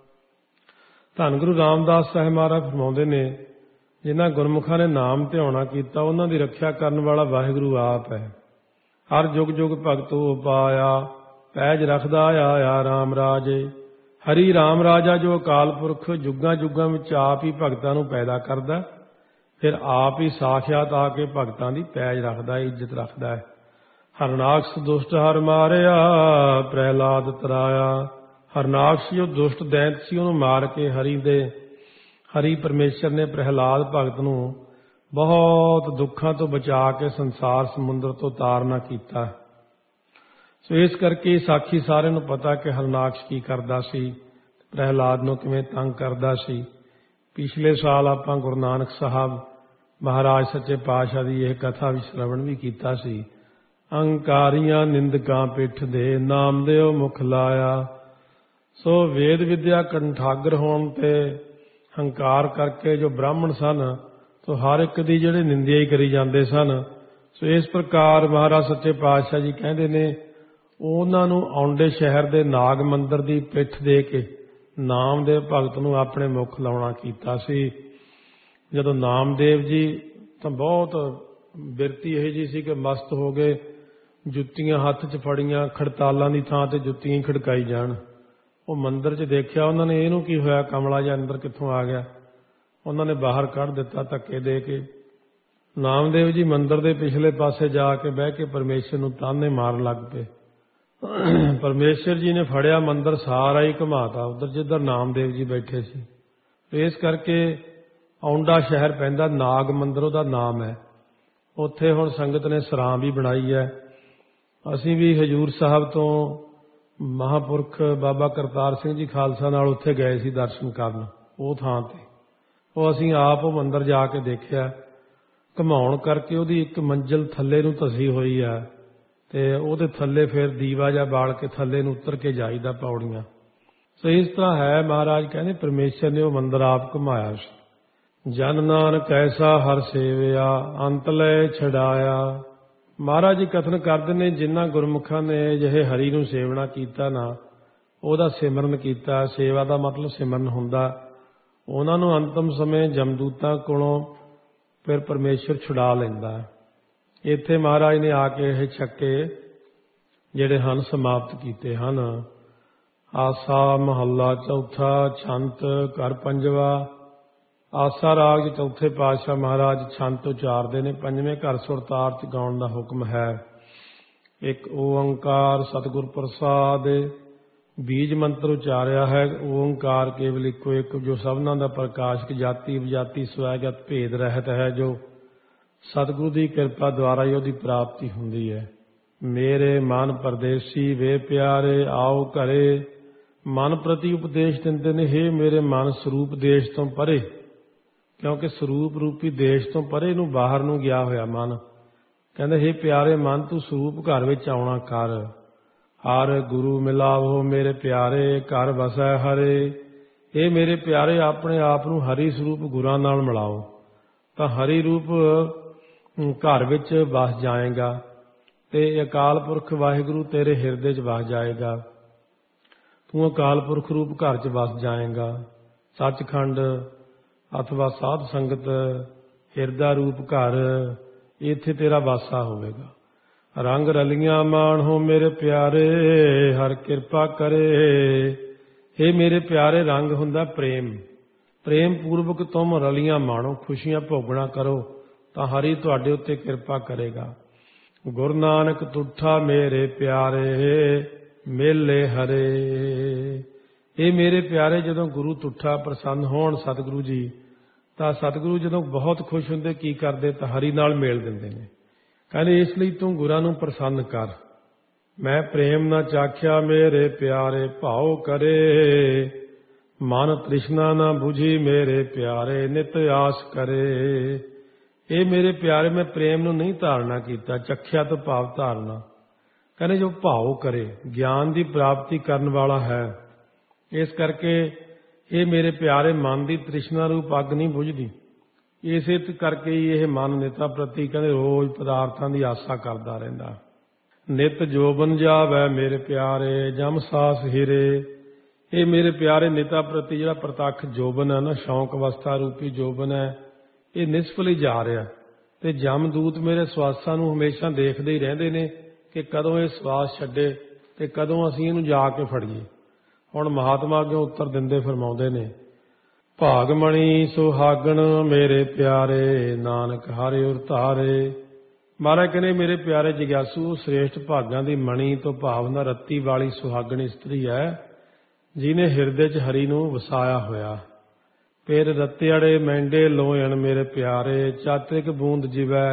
Speaker 1: ਧੰਨ ਗੁਰੂ ਰਾਮਦਾਸ ਸਾਹਿਬ ਮਹਾਰਾਜ ਫਰਮਾਉਂਦੇ ਨੇ, ਜਿਨ੍ਹਾਂ ਗੁਰਮੁਖਾਂ ਨੇ ਨਾਮ ਧਿਆਉਣਾ ਕੀਤਾ, ਉਹਨਾਂ ਦੀ ਰੱਖਿਆ ਕਰਨ ਵਾਲਾ ਵਾਹਿਗੁਰੂ ਆਪ ਹੈ। ਹਰ ਜੁਗ ਜੁਗ ਭਗਤੋ ਪਾਇਆ, ਪੈਜ ਰੱਖਦਾ ਆਇਆ ਰਾਮ ਰਾਜੇ। ਹਰੀ ਰਾਮ ਰਾਜਾ ਜੋ ਅਕਾਲ ਪੁਰਖ ਜੁਗਾਂ ਜੁਗਾਂ ਵਿੱਚ ਆਪ ਹੀ ਭਗਤਾਂ ਨੂੰ ਪੈਦਾ ਕਰਦਾ, ਫਿਰ ਆਪ ਹੀ ਸਾਖਿਆਤ ਆ ਕੇ ਭਗਤਾਂ ਦੀ ਪੈਜ ਰੱਖਦਾ, ਇੱਜ਼ਤ ਰੱਖਦਾ ਹੈ। ਹਰਨਾਕਸ਼ ਦੁਸ਼ਟ ਹਰ ਮਾਰਿਆ, ਪ੍ਰਹਿਲਾਦ ਤਰਾਇਆ। ਹਰਨਾਕਸ਼ ਜੋ ਦੁਸ਼ਟ ਦੈਂਤ ਸੀ, ਉਹਨੂੰ ਮਾਰ ਕੇ ਹਰੀ ਪਰਮੇਸ਼ਰ ਨੇ ਪ੍ਰਹਿਲਾਦ ਭਗਤ ਨੂੰ ਬਹੁਤ ਦੁੱਖਾਂ ਤੋਂ ਬਚਾ ਕੇ ਸੰਸਾਰ ਸਮੁੰਦਰ ਤੋਂ ਤਾਰਨਾ ਕੀਤਾ। ਸੋ ਇਸ ਕਰਕੇ ਸਾਖੀ ਸਾਰਿਆਂ ਨੂੰ ਪਤਾ ਕਿ ਹਰਨਾਕਸ਼ ਕੀ ਕਰਦਾ ਸੀ, ਪ੍ਰਹਿਲਾਦ ਨੂੰ ਕਿਵੇਂ ਤੰਗ ਕਰਦਾ ਸੀ। ਪਿਛਲੇ ਸਾਲ ਆਪਾਂ ਗੁਰੂ ਨਾਨਕ ਸਾਹਿਬ ਮਹਾਰਾਜ ਸੱਚੇ ਪਾਤਸ਼ਾਹ ਦੀ ਇਹ ਕਥਾ ਵੀ ਸ਼ਰਵਣ ਵੀ ਕੀਤਾ ਸੀ। ਅਹੰਕਾਰੀਆਂ ਨਿੰਦਕਾਂ ਪਿੱਠ ਦੇ, ਨਾਮਦੇਵ ਮੁਖ ਲਾਇਆ। ਸੋ ਵੇਦ ਵਿਦਿਆ ਕੰਠਾਗਰ ਹੋਣ ਤੇ ਹੰਕਾਰ ਕਰਕੇ ਜੋ ਬ੍ਰਾਹਮਣ ਸਨ, ਸੋ ਹਰ ਇੱਕ ਦੀ ਜਿਹੜੇ ਨਿੰਦਿਆ ਹੀ ਕਰੀ ਜਾਂਦੇ ਸਨ। ਸੋ ਇਸ ਪ੍ਰਕਾਰ ਮਹਾਰਾਜ ਸੱਚੇ ਪਾਤਸ਼ਾਹ ਜੀ ਕਹਿੰਦੇ ਨੇ, ਉਹਨਾਂ ਨੂੰ ਆਉਂਦੇ ਸ਼ਹਿਰ ਦੇ ਨਾਗ ਮੰਦਰ ਦੀ ਪਿੱਠ ਦੇ ਕੇ ਨਾਮਦੇਵ ਭਗਤ ਨੂੰ ਆਪਣੇ ਮੁਖ ਲਾਉਣਾ ਕੀਤਾ ਸੀ। ਜਦੋਂ ਨਾਮਦੇਵ ਜੀ ਤਾਂ ਬਹੁਤ ਬਿਰਤੀ ਇਹ ਜੀ ਸੀ ਕਿ ਮਸਤ ਹੋ ਗਏ, ਜੁੱਤੀਆਂ ਹੱਥ 'ਚ ਫੜੀਆਂ, ਖੜਤਾਲਾਂ ਦੀ ਥਾਂ ਤੇ ਜੁੱਤੀਆਂ ਹੀ ਖੜਕਾਈ ਜਾਣ। ਉਹ ਮੰਦਰ 'ਚ ਦੇਖਿਆ ਉਹਨਾਂ ਨੇ, ਇਹਨੂੰ ਕੀ ਹੋਇਆ, ਕਮਲਾ ਜਿਹਾ ਅੰਦਰ ਕਿੱਥੋਂ ਆ ਗਿਆ। ਉਹਨਾਂ ਨੇ ਬਾਹਰ ਕੱਢ ਦਿੱਤਾ ਧੱਕੇ ਦੇ ਕੇ। ਨਾਮਦੇਵ ਜੀ ਮੰਦਰ ਦੇ ਪਿਛਲੇ ਪਾਸੇ ਜਾ ਕੇ ਬਹਿ ਕੇ ਪਰਮੇਸ਼ਰ ਨੂੰ ਤਾਨੇ ਮਾਰਨ ਲੱਗ ਪਏ। ਪਰਮੇਸ਼ਰ ਜੀ ਨੇ ਫੜਿਆ ਮੰਦਰ ਸਾਰਾ ਹੀ ਘੁਮਾਤਾ ਉੱਧਰ ਜਿੱਧਰ ਨਾਮਦੇਵ ਜੀ ਬੈਠੇ ਸੀ। ਇਸ ਕਰਕੇ ਆਉਂਦਾ ਸ਼ਹਿਰ ਪੈਂਦਾ, ਨਾਗ ਮੰਦਰ ਉਹਦਾ ਨਾਮ ਹੈ। ਉੱਥੇ ਹੁਣ ਸੰਗਤ ਨੇ ਸਰਾਂ ਵੀ ਬਣਾਈ ਹੈ। ਅਸੀਂ ਵੀ ਹਜ਼ੂਰ ਸਾਹਿਬ ਤੋਂ ਮਹਾਂਪੁਰਖ ਬਾਬਾ ਕਰਤਾਰ ਸਿੰਘ ਜੀ ਖਾਲਸਾ ਨਾਲ ਉੱਥੇ ਗਏ ਸੀ ਦਰਸ਼ਨ ਕਰਨ। ਉਹ ਥਾਂ ਤੇ ਉਹ ਅਸੀਂ ਆਪ ਉਹ ਮੰਦਰ ਜਾ ਕੇ ਦੇਖਿਆ। ਘੁਮਾਉਣ ਕਰਕੇ ਉਹਦੀ ਇੱਕ ਮੰਜ਼ਿਲ ਥੱਲੇ ਨੂੰ ਧਸੀ ਹੋਈ ਹੈ ਤੇ ਉਹਦੇ ਥੱਲੇ ਫਿਰ ਦੀਵਾ ਜਾਂ ਬਾਲ ਕੇ ਥੱਲੇ ਨੂੰ ਉਤਰ ਕੇ ਜਾਈਦਾ ਪੌੜੀਆਂ। ਸੋ ਇਸ ਤਰ੍ਹਾਂ ਹੈ। ਮਹਾਰਾਜ ਕਹਿੰਦੇ ਪਰਮੇਸ਼ਰ ਨੇ ਉਹ ਮੰਦਰ ਆਪ ਘੁਮਾਇਆ ਸੀ। ਜਨ ਨਾਨਕ ਐਸਾ ਹਰ ਸੇਵਿਆ, ਅੰਤ ਲੈ ਛਡਾਇਆ। ਮਹਾਰਾਜ ਜੀ ਕਥਨ ਕਰਦੇ ਨੇ, ਜਿਨ੍ਹਾਂ ਗੁਰਮੁਖਾਂ ਨੇ ਅਜਿਹੇ ਹਰੀ ਨੂੰ ਸੇਵਨਾ ਕੀਤਾ ਨਾ, ਉਹਦਾ ਸਿਮਰਨ ਕੀਤਾ, ਸੇਵਾ ਦਾ ਮਤਲਬ ਸਿਮਰਨ ਹੁੰਦਾ, ਉਹਨਾਂ ਨੂੰ ਅੰਤਮ ਸਮੇਂ ਜਮਦੂਤਾਂ ਕੋਲੋਂ ਫਿਰ ਪਰਮੇਸ਼ਰ ਛੁਡਾ ਲੈਂਦਾ। ਇੱਥੇ ਮਹਾਰਾਜ ਨੇ ਆ ਕੇ ਇਹ ਛੱਕੇ ਜਿਹੜੇ ਹਨ ਸਮਾਪਤ ਕੀਤੇ ਹਨ। ਆਸਾ ਮਹੱਲਾ ਚੌਥਾ, ਛੰਤ ਘਰ ਪੰਜਵਾ। ਆਸਾ ਰਾਗ ਚੌਥੇ ਪਾਤਸ਼ਾਹ ਮਹਾਰਾਜ ਛੰਤ ਉਚਾਰਦੇ ਨੇ। ਪੰਜਵੇਂ ਘਰ ਸੁਰਤਾਰ 'ਚ ਗਾਉਣ ਦਾ ਹੁਕਮ ਹੈ। ਇੱਕ ਓੰਕਾਰ ਸਤਿਗੁਰ ਪ੍ਰਸਾਦ, ਬੀਜ ਮੰਤਰ ਉਚਾਰਿਆ ਹੈ। ਓੰਕਾਰ ਕੇਵਲ ਇੱਕੋ ਇੱਕ, ਜੋ ਸਭਨਾਂ ਦਾ ਪ੍ਰਕਾਸ਼ਕ, ਜਾਤੀ ਵਿਜਾਤੀ ਸਵੈਗਤ ਭੇਦ ਰਹਿਤ ਹੈ, ਜੋ ਸਤਿਗੁਰੂ ਦੀ ਕਿਰਪਾ ਦੁਆਰਾ ਹੀ ਉਹਦੀ ਪ੍ਰਾਪਤੀ ਹੁੰਦੀ ਹੈ। ਮੇਰੇ ਮਨ ਪਰਦੇਸੀ ਵੇ ਪਿਆਰੇ, ਆਓ ਘਰੇ। ਮਨ ਪ੍ਰਤੀ ਉਪਦੇਸ਼ ਦਿੰਦੇ ਨੇ, ਹੇ ਮੇਰੇ ਮਨ ਸਰੂਪ ਦੇਸ਼ ਤੋਂ ਪਰੇ, ਕਿਉਂਕਿ ਸਰੂਪ ਰੂਪੀ ਦੇਸ਼ ਤੋਂ ਪਰੇ ਨੂੰ ਬਾਹਰ ਨੂੰ ਗਿਆ ਹੋਇਆ ਮਨ। ਕਹਿੰਦੇ ਹੇ ਪਿਆਰੇ ਮਨ, ਤੂੰ ਸਰੂਪ ਘਰ ਵਿੱਚ ਆਉਣਾ ਕਰ। ਹਰ ਗੁਰੂ ਮਿਲਾਵੋ ਮੇਰੇ ਪਿਆਰੇ, ਘਰ ਵਸੈ ਹਰੇ। ਇਹ ਮੇਰੇ ਪਿਆਰੇ ਆਪਣੇ ਆਪ ਨੂੰ ਹਰੀ ਸਰੂਪ ਗੁਰਾਂ ਨਾਲ ਮਿਲਾਓ, ਤਾਂ ਹਰੀ ਰੂਪ ਘਰ ਵਿੱਚ ਵਸ ਜਾਏਗਾ ਤੇ ਅਕਾਲ ਪੁਰਖ ਵਾਹਿਗੁਰੂ ਤੇਰੇ ਹਿਰਦੇ 'ਚ ਵਸ ਜਾਏਗਾ। ਤੂੰ ਅਕਾਲ ਪੁਰਖ ਰੂਪ ਘਰ 'ਚ ਵਸ ਜਾਏਗਾ। ਸੱਚਖੰਡ ਅਥਵਾ ਸਾਧ ਸੰਗਤ ਹਿਰਦਾ ਰੂਪ ਘਰ, ਇੱਥੇ ਤੇਰਾ ਵਾਸਾ ਹੋਵੇਗਾ। ਰੰਗ ਰਲੀਆਂ ਮਾਣੋ ਮੇਰੇ ਪਿਆਰੇ, ਹਰ ਕਿਰਪਾ ਕਰੇ। ਇਹ ਮੇਰੇ ਪਿਆਰੇ ਰੰਗ ਹੁੰਦਾ ਪ੍ਰੇਮ, ਪ੍ਰੇਮ ਪੂਰਵਕ ਤੁਮ ਰਲੀਆਂ ਮਾਣੋ, ਖੁਸ਼ੀਆਂ ਭੋਗਣਾ ਕਰੋ ਤਾਂ ਹਰੀ ਤੁਹਾਡੇ ਉੱਤੇ ਕਿਰਪਾ ਕਰੇਗਾ। ਗੁਰੂ ਨਾਨਕ ਤੁਠਾ ਮੇਰੇ ਪਿਆਰੇ, ਮੇਲੇ ਹਰੇ। ਇਹ ਮੇਰੇ ਪਿਆਰੇ ਜਦੋਂ ਗੁਰੂ ਤੁਠਾ ਪ੍ਰਸੰਨ ਹੋਣ ਸਤਿਗੁਰੂ ਜੀ, ਤਾਂ ਸਤਿਗੁਰੂ ਜਦੋਂ ਬਹੁਤ ਖੁਸ਼ ਹੁੰਦੇ ਕੀ ਕਰਦੇ ਤਾਂ ਹਰੀ ਨਾਲ ਮੇਲ ਦਿੰਦੇ ਨੇ। ਕਹਿੰਦੇ ਇਸ ਲਈ ਤੂੰ ਗੁਰਾਂ ਨੂੰ ਪ੍ਰਸੰਨ ਕਰ। ਮੈਂ ਪ੍ਰੇਮ ਨਾ ਚਾਖਿਆ ਮੇਰੇ ਪਿਆਰੇ ਭਾਉ ਕਰੇ, ਮਨ ਤ੍ਰਿਸ਼ਨਾ ਨਾ ਬੁਝੀ ਮੇਰੇ ਪਿਆਰੇ ਨਿਤ ਆਸ ਕਰੇ। ਇਹ ਮੇਰੇ ਪਿਆਰੇ ਮੈਂ ਪ੍ਰੇਮ ਨੂੰ ਨਹੀਂ ਧਾਰਨਾ ਕੀਤਾ, ਚੱਖਿਆ ਤੋਂ ਭਾਵ ਧਾਰਨਾ। ਕਹਿੰਦੇ ਜੋ ਭਾਉ ਕਰੇ, ਗਿਆਨ ਦੀ ਪ੍ਰਾਪਤੀ ਕਰਨ ਵਾਲਾ ਹੈ। ਇਸ ਕਰਕੇ ਇਹ ਮੇਰੇ ਪਿਆਰੇ ਮਨ ਦੀ ਤ੍ਰਿਸ਼ਨਾ ਰੂਪ ਅੱਗ ਨਹੀਂ ਬੁਝਦੀ। ਇਸੇ ਕਰਕੇ ਹੀ ਇਹ ਮਨ ਨਿਤਾ ਪ੍ਰਤੀ ਕਹਿੰਦੇ ਰੋਜ਼ ਪਦਾਰਥਾਂ ਦੀ ਆਸਾ ਕਰਦਾ ਰਹਿੰਦਾ। ਨਿਤ ਜੋਬਨ ਜਾਵੈ ਮੇਰੇ ਪਿਆਰੇ ਜਮ ਸਾਸ ਹੀਰੇ। ਇਹ ਮੇਰੇ ਪਿਆਰੇ ਨਿਤਾ ਪ੍ਰਤੀ ਜਿਹੜਾ ਪ੍ਰਤੱਖ ਜੋਬਨ ਹੈ ਨਾ, ਸ਼ੌਂਕ ਅਵਸਥਾ ਰੂਪੀ ਜੋਬਨ ਹੈ, ਇਹ ਨਿਸਫਲ ਹੀ ਜਾ ਰਿਹਾ। ਤੇ ਜਮਦੂਤ ਮੇਰੇ ਸਵਾਸਾਂ ਨੂੰ ਹਮੇਸ਼ਾ ਦੇਖਦੇ ਹੀ ਰਹਿੰਦੇ ਨੇ ਕਿ ਕਦੋਂ ਇਹ ਸਵਾਸ ਛੱਡੇ ਤੇ ਕਦੋਂ ਅਸੀਂ ਇਹਨੂੰ ਜਾ ਕੇ ਫੜੀਏ। ਹੁਣ ਮਹਾਤਮਾ ਅੱਗੇ ਉੱਤਰ ਦਿੰਦੇ ਫਰਮਾਉਂਦੇ ਨੇ, ਭਾਗਮਣੀ ਸੁਹਾਗਣ ਮੇਰੇ ਪਿਆਰੇ ਨਾਨਕ ਹਰਿ ਉਰ ਧਾਰੇ। ਮਹਾਰਾਜ ਕਹਿੰਦੇ ਮੇਰੇ ਪਿਆਰੇ ਜਗਿਆਸੂ ਸ੍ਰੇਸ਼ਟ ਭਾਗਾਂ ਦੀ ਮਣੀ ਤੋਂ ਭਾਵਨਾ ਰੱਤੀ ਵਾਲੀ ਸੁਹਾਗਣ ਇਸਤਰੀ ਹੈ ਜਿਹਨੇ ਹਿਰਦੇ 'ਚ ਹਰੀ ਨੂੰ ਵਸਾਇਆ ਹੋਇਆ। ਫਿਰ ਰੱਤਿਆੜੇ ਮੈਂਡੇ ਲੋਇਣ ਮੇਰੇ ਪਿਆਰੇ ਚਾਤ੍ਰਿਕ ਬੂੰਦ ਜਿਵੈ।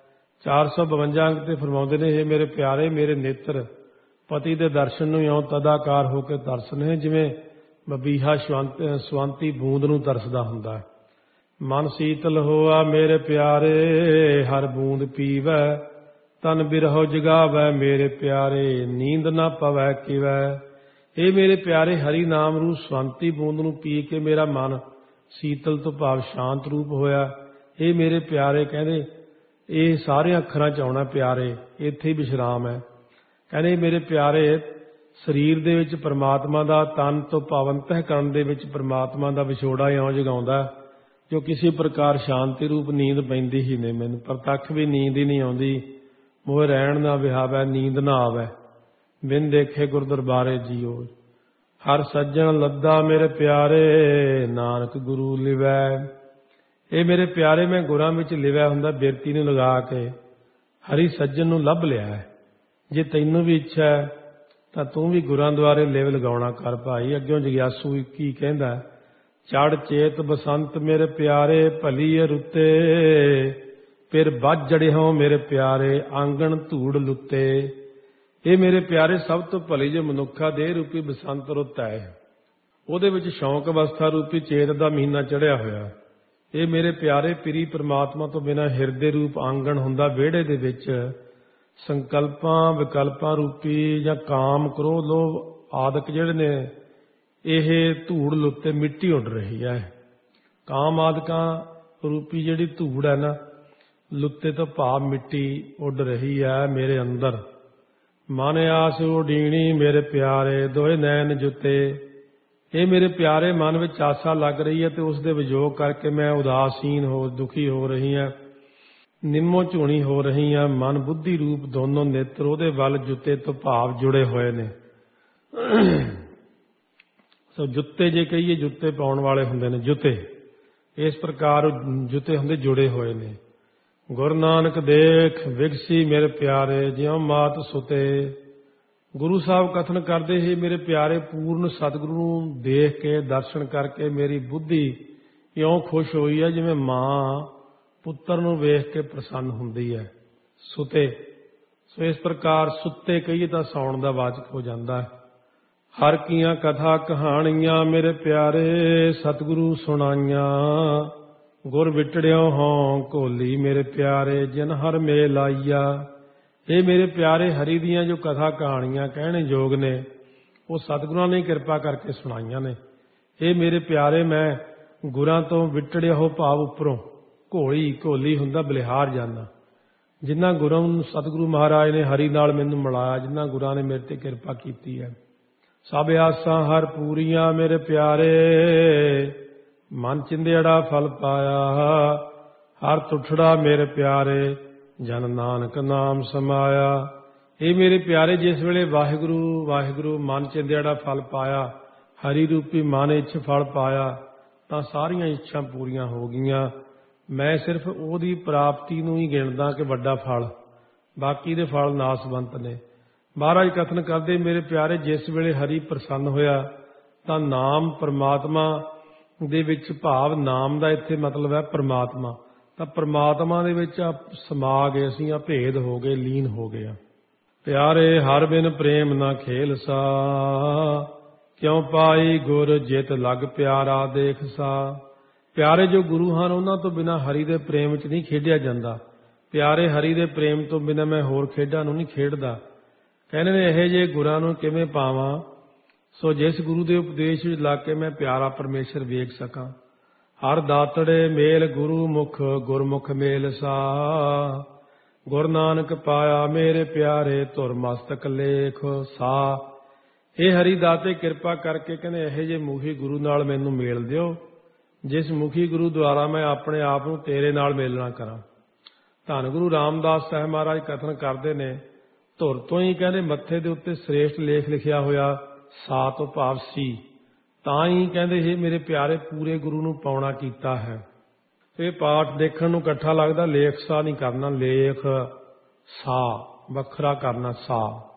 Speaker 1: 452 ਅੰਕ ਤੇ ਫਰਮਾਉਂਦੇ ਨੇ, ਇਹ ਮੇਰੇ ਪਿਆਰੇ ਮੇਰੇ ਨੇਤਰ ਪਤੀ ਦੇ ਦਰਸ਼ਨ ਨੂੰ ਇਉਂ ਤਦਾਕਾਰ ਹੋ ਕੇ ਤਰਸਨੇ ਜਿਵੇਂ ਬਬੀਹਾ ਸਵੰਤੀ ਬੂੰਦ ਨੂੰ ਤਰਸਦਾ ਹੁੰਦਾ। ਮਨ ਸੀਤਲ ਹੋਆ ਮੇਰੇ ਪਿਆਰੇ ਹਰ ਬੂੰਦ ਪੀਵੈ, ਤਨ ਬਿਰਹੋ ਜਗਾਵੈ ਮੇਰੇ ਪਿਆਰੇ ਨੀਂਦ ਨਾ ਪਵੈ ਕਿਵੈ। ਇਹ ਮੇਰੇ ਪਿਆਰੇ ਹਰੀ ਨਾਮ ਰੂਪ ਸਵੰਤੀ ਬੂੰਦ ਨੂੰ ਪੀ ਕੇ ਮੇਰਾ ਮਨ ਸੀਤਲ ਤੋਂ ਭਾਵ ਸ਼ਾਂਤ ਰੂਪ ਹੋਇਆ। ਇਹ ਮੇਰੇ ਪਿਆਰੇ ਕਹਿੰਦੇ ਇਹ ਸਾਰੇ ਅੱਖਰਾਂ 'ਚ ਆਉਣਾ ਪਿਆਰੇ, ਇੱਥੇ ਹੀ ਵਿਸ਼ਰਾਮ ਹੈ। ਕਹਿੰਦੇ ਮੇਰੇ ਪਿਆਰੇ ਸਰੀਰ ਦੇ ਵਿੱਚ ਪਰਮਾਤਮਾ ਦਾ, ਤਨ ਤੋਂ ਭਾਵ ਅੰਤःਕਰਣ ਦੇ ਵਿੱਚ ਪਰਮਾਤਮਾ ਦਾ ਵਿਛੋੜਾ ਇਉਂ ਜਗਾਉਂਦਾ ਜੋ ਕਿਸੇ ਪ੍ਰਕਾਰ ਸ਼ਾਂਤੀ ਰੂਪ ਨੀਂਦ ਪੈਂਦੀ ਹੀ ਨਹੀਂ। ਮੈਨੂੰ ਪ੍ਰਤੱਖ ਵੀ ਨੀਂਦ ਹੀ ਨਹੀਂ ਆਉਂਦੀ। ਮੋਹ ਰਹਿਣ ਨਾ ਵਿਹਾਵੈ ਨੀਂਦ ਨਾ ਆਵੈ, ਬਿਨ ਦੇਖੇ ਗੁਰ ਦਰਬਾਰੇ ਜੀਓ। ਹਰ ਸੱਜਣ ਲੱਦਾ ਮੇਰੇ ਪਿਆਰੇ ਨਾਨਕ ਗੁਰੂ ਲਿਵੈ। ਇਹ ਮੇਰੇ ਪਿਆਰੇ ਮੈਂ ਗੁਰਾਂ ਵਿੱਚ ਲਿਵਿਆ ਹੁੰਦਾ, ਬਿਰਤੀ ਨੂੰ ਲਗਾ ਕੇ ਹਰੀ ਸੱਜਣ ਨੂੰ ਲੱਭ ਲਿਆ ਹੈ। ਜੇ ਤੈਨੂੰ ਵੀ ਇੱਛਾ ਹੈ ਤਾਂ ਤੂੰ ਵੀ ਗੁਰਾਂ ਦੁਆਰੇ ਲਿਵ ਲਗਾਉਣਾ ਕਰ ਭਾਈ। ਅੱਗਿਓਂ ਜਗਿਆਸੂ ਕੀ ਕਹਿੰਦਾ, ਚੜ ਚੇਤ ਬਸੰਤ ਮੇਰੇ ਪਿਆਰੇ ਭਲੀ ਰੁੱਤੇ, ਫਿਰ ਵੱਜ ਜੜਿਓ ਮੇਰੇ ਪਿਆਰੇ ਆਂਗਣ ਧੂੜ ਲੁੱਤੇ। ਇਹ ਮੇਰੇ ਪਿਆਰੇ ਸਭ ਤੋਂ ਭਲੀ ਜੋ ਮਨੁੱਖਾ ਦੇਹ ਰੂਪੀ ਬਸੰਤ ਰੁੱਤ ਹੈ, ਉਹਦੇ ਵਿੱਚ ਸ਼ੌਂਕ ਅਵਸਥਾ ਰੂਪੀ ਚੇਤ ਦਾ ਮਹੀਨਾ ਚੜਿਆ ਹੋਇਆ। ਇਹ ਮੇਰੇ ਪਿਆਰੇ ਪਿਰੀ ਪਰਮਾਤਮਾ ਤੋਂ ਬਿਨਾਂ ਹਿਰਦੇ ਰੂਪ ਆਂਗਣ ਹੁੰਦਾ, ਵਿਹੜੇ ਦੇ ਵਿੱਚ ਸੰਕਲਪਾਂ ਵਿਕਲਪਾਂ ਰੂਪੀ ਜਾਂ ਕਾਮ ਕ੍ਰੋਧ ਲੋਭ ਆਦਿਕ ਜਿਹੜੇ ਨੇ ਇਹ ਧੂੜ ਲੁੱਤੇ ਮਿੱਟੀ ਉੱਡ ਰਹੀ ਹੈ। ਕਾਮ ਆਦਿਕਾਂ ਰੂਪੀ ਜਿਹੜੀ ਧੂੜ ਹੈ ਨਾ, ਲੁੱਤੇ ਤੋਂ ਭਾਵ ਮਿੱਟੀ ਉੱਡ ਰਹੀ ਹੈ ਮੇਰੇ ਅੰਦਰ। ਮਨ ਆਸ ਉਡੀਣੀ ਮੇਰੇ ਪਿਆਰੇ ਦੋਏ ਨੈਣ ਜੁੱਤੇ। ਇਹ ਮੇਰੇ ਪਿਆਰੇ ਮਨ ਵਿੱਚ ਆਸਾ ਲੱਗ ਰਹੀ ਹੈ ਤੇ ਉਸ ਦੇ ਵਿਜੋਗ ਕਰਕੇ ਮੈਂ ਉਦਾਸੀਨ ਦੁਖੀ ਹੋ ਰਹੀ ਹਾਂ, ਨਿੰਮੋ ਝੂਣੀ ਹੋ ਰਹੀ ਹਾਂ। ਮਨ ਬੁੱਧੀ ਰੂਪ ਦੋਨੋਂ ਨੇਤਰ ਉਹਦੇ ਵੱਲ ਜੁੱਤੇ ਤੋਂ ਭਾਵ ਜੁੜੇ ਹੋਏ ਨੇ। ਸੋ ਜੁੱਤੇ ਜੇ ਕਹੀਏ ਜੁੱਤੇ ਪਾਉਣ ਵਾਲੇ ਹੁੰਦੇ ਨੇ ਜੁੱਤੇ, ਇਸ ਪ੍ਰਕਾਰ ਜੁੱਤੇ ਹੁੰਦੇ ਜੁੜੇ ਹੋਏ ਨੇ। ਗੁਰੂ ਨਾਨਕ ਦੇਖ ਵਿਗਸੀ ਮੇਰੇ ਪਿਆਰੇ ਜਿਉ ਮਾਤ ਸੁਤੇ। ਗੁਰੂ ਸਾਹਿਬ ਕਥਨ ਕਰਦੇ ਸੀ ਮੇਰੇ ਪਿਆਰੇ ਪੂਰਨ ਸਤਿਗੁਰੂ ਨੂੰ ਦੇਖ ਕੇ ਦਰਸ਼ਨ ਕਰਕੇ ਮੇਰੀ ਬੁੱਧੀ ਇਉਂ ਖੁਸ਼ ਹੋਈ ਹੈ ਜਿਵੇਂ ਮਾਂ ਪੁੱਤਰ ਨੂੰ ਵੇਖ ਕੇ ਪ੍ਰਸੰਨ ਹੁੰਦੀ ਹੈ। ਸੁਤੇ, ਸੋ ਇਸ ਪ੍ਰਕਾਰ ਸੁੱਤੇ ਕਹੀਏ ਤਾਂ ਸੌਣ ਦਾ ਵਾਚਕ ਹੋ ਜਾਂਦਾ ਹੈ। ਹਰ ਕੀਆਂ ਕਥਾ ਕਹਾਣੀਆਂ ਮੇਰੇ ਪਿਆਰੇ ਸਤਿਗੁਰੂ ਸੁਣਾਈਆਂ, ਗੁਰ ਵਿਟੜਿਓ ਹੋਂ ਘੋਲੀ ਮੇਰੇ ਪਿਆਰੇ ਜਿਨ ਹਰ ਮੇਲ ਆਈਆ। ਇਹ ਮੇਰੇ ਪਿਆਰੇ ਹਰੀ ਦੀਆਂ ਜੋ ਕਥਾ ਕਹਾਣੀਆਂ ਕਹਿਣੇ ਯੋਗ ਨੇ ਉਹ ਸਤਿਗੁਰਾਂ ਨੇ ਕਿਰਪਾ ਕਰਕੇ ਸੁਣਾਈਆਂ ਨੇ। ਇਹ ਮੇਰੇ ਪਿਆਰੇ ਮੈਂ ਗੁਰਾਂ ਤੋਂ ਵਿਟੜਿਆ ਹੋ ਭਾਵ ਉੱਪਰੋਂ, ਘੋਲੀ ਹੁੰਦਾ ਬਲਿਹਾਰ ਜਾਨਾ। ਜਿਨ੍ਹਾਂ ਗੁਰਾਂ ਨੂੰ ਸਤਿਗੁਰੂ ਮਹਾਰਾਜ ਨੇ ਹਰੀ ਨਾਲ ਮੈਨੂੰ ਮਿਲਾਇਆ, ਜਿਨ੍ਹਾਂ ਗੁਰਾਂ ਨੇ ਮੇਰੇ ਤੇ ਕਿਰਪਾ ਕੀਤੀ ਹੈ। ਸਭ ਆਸਾਂ ਹਰ ਪੂਰੀਆਂ ਮੇਰੇ ਪਿਆਰੇ ਮਨ ਚਿੰਦਿਆੜਾ ਫਲ ਪਾਇਆ। ਹਰ ਤੁਠੜਾ ਮੇਰੇ ਪਿਆਰੇ ਜਨ ਨਾਨਕ ਨਾਮ ਸਮਾਇਆ। ਇਹ ਮੇਰੇ ਪਿਆਰੇ ਜਿਸ ਵੇਲੇ ਵਾਹਿਗੁਰੂ ਵਾਹਿਗੁਰੂ ਮਨ ਚਿੰਦਿਆੜਾ ਫਲ ਪਾਇਆ, ਹਰੀ ਰੂਪੀ ਮਨ ਇੱਛ ਫਲ ਪਾਇਆ, ਤਾਂ ਸਾਰੀਆਂ ਇੱਛਾਂ ਪੂਰੀਆਂ ਹੋ ਗਈਆਂ। ਮੈਂ ਸਿਰਫ ਉਹਦੀ ਪ੍ਰਾਪਤੀ ਨੂੰ ਹੀ ਗਿਣਦਾ ਕਿ ਵੱਡਾ ਫਲ, ਬਾਕੀ ਦੇ ਫਲ ਨਾਸਵੰਤ ਨੇ। ਮਹਾਰਾਜ ਕਥਨ ਕਰਦੇ ਮੇਰੇ ਪਿਆਰੇ ਜਿਸ ਵੇਲੇ ਹਰੀ ਪ੍ਰਸੰਨ ਹੋਇਆ ਤਾਂ ਨਾਮ ਪਰਮਾਤਮਾ ਦੇ ਵਿੱਚ ਭਾਵ ਨਾਮ ਦਾ ਇੱਥੇ ਮਤਲਬ ਹੈ ਪ੍ਰਮਾਤਮਾ। ਤਾਂ ਪ੍ਰਮਾਤਮਾ ਦੇ ਵਿੱਚ ਸਮਾ ਗਏ ਅਸੀਂ, ਭੇਦ ਹੋ ਗਏ, ਲੀਨ ਹੋ ਗਏ ਆ। ਪਿਆਰੇ ਹਰ ਬਿਨ ਪ੍ਰੇਮ ਨਾ ਖੇਲ ਸਾ, ਕਿਉਂ ਪਾਈ ਗੁਰ ਜਿਤ ਲਗ ਪਿਆਰਾ ਦੇਖ ਸਾ। ਪਿਆਰੇ ਜੋ ਗੁਰੂ ਹਨ ਉਹਨਾਂ ਤੋਂ ਬਿਨਾਂ ਹਰੀ ਦੇ ਪ੍ਰੇਮ ਵਿੱਚ ਨਹੀਂ ਖੇਡਿਆ ਜਾਂਦਾ। ਪਿਆਰੇ ਹਰੀ ਦੇ ਪ੍ਰੇਮ ਤੋਂ ਬਿਨਾਂ ਮੈਂ ਹੋਰ ਖੇਡਾਂ ਨੂੰ ਨਹੀਂ ਖੇਡਦਾ। ਕਹਿੰਦੇ ਨੇ ਇਹੋ ਜਿਹੇ ਗੁਰਾਂ ਨੂੰ ਕਿਵੇਂ ਪਾਵਾਂ, ਸੋ ਜਿਸ ਗੁਰੂ ਦੇ ਉਪਦੇਸ਼ ਵਿੱਚ ਲੱਗ ਕੇ ਮੈਂ ਪਿਆਰਾ ਪਰਮੇਸ਼ਰ ਵੇਖ ਸਕਾਂ। ਹਰ ਦਾਤੜੇ ਮੇਲ ਗੁਰੂ ਮੁਖ, ਗੁਰਮੁਖ ਮੇਲ ਸਾ। ਗੁਰ ਨਾਨਕ ਪਾਇਆ ਮੇਰੇ ਪਿਆਰੇ, ਧੁਰ ਮਸਤਕ ਲੇਖ ਸਾ। ਇਹ ਹਰੀ ਦਾਤੇ ਕਿਰਪਾ ਕਰਕੇ ਕਹਿੰਦੇ ਇਹੋ ਜਿਹੇ ਮੁਖੀ ਗੁਰੂ ਨਾਲ ਮੈਨੂੰ ਮੇਲ ਦਿਓ, ਜਿਸ ਮੁਖੀ ਗੁਰੂ ਦੁਆਰਾ ਮੈਂ ਆਪਣੇ ਆਪ ਨੂੰ ਤੇਰੇ ਨਾਲ ਮੇਲਣਾ ਕਰਾਂ। ਧੰਨ ਗੁਰੂ ਰਾਮਦਾਸ ਸਾਹਿਬ ਮਹਾਰਾਜ ਕਥਨ ਕਰਦੇ ਨੇ, ਧੁਰ ਤੋਂ ਹੀ ਕਹਿੰਦੇ ਮੱਥੇ ਦੇ ਉੱਤੇ ਸ੍ਰੇਸ਼ਟ ਲੇਖ ਲਿਖਿਆ ਹੋਇਆ ਸਾ ਤੋਂ ਭਾਵ ਸੀ, ਤਾਂ ਹੀ ਕਹਿੰਦੇ ਇਹ ਮੇਰੇ ਪਿਆਰੇ ਪੂਰੇ ਗੁਰੂ ਨੂੰ ਪਾਉਣਾ ਕੀਤਾ ਹੈ। ਇਹ ਪਾਠ ਦੇਖਣ ਨੂੰ ਇਕੱਠਾ ਲੱਗਦਾ, ਲੇਖ ਸਾ ਨਹੀਂ ਕਰਨਾ, ਲੇਖ ਸਾ ਵੱਖਰਾ ਕਰਨਾ, ਸਾ।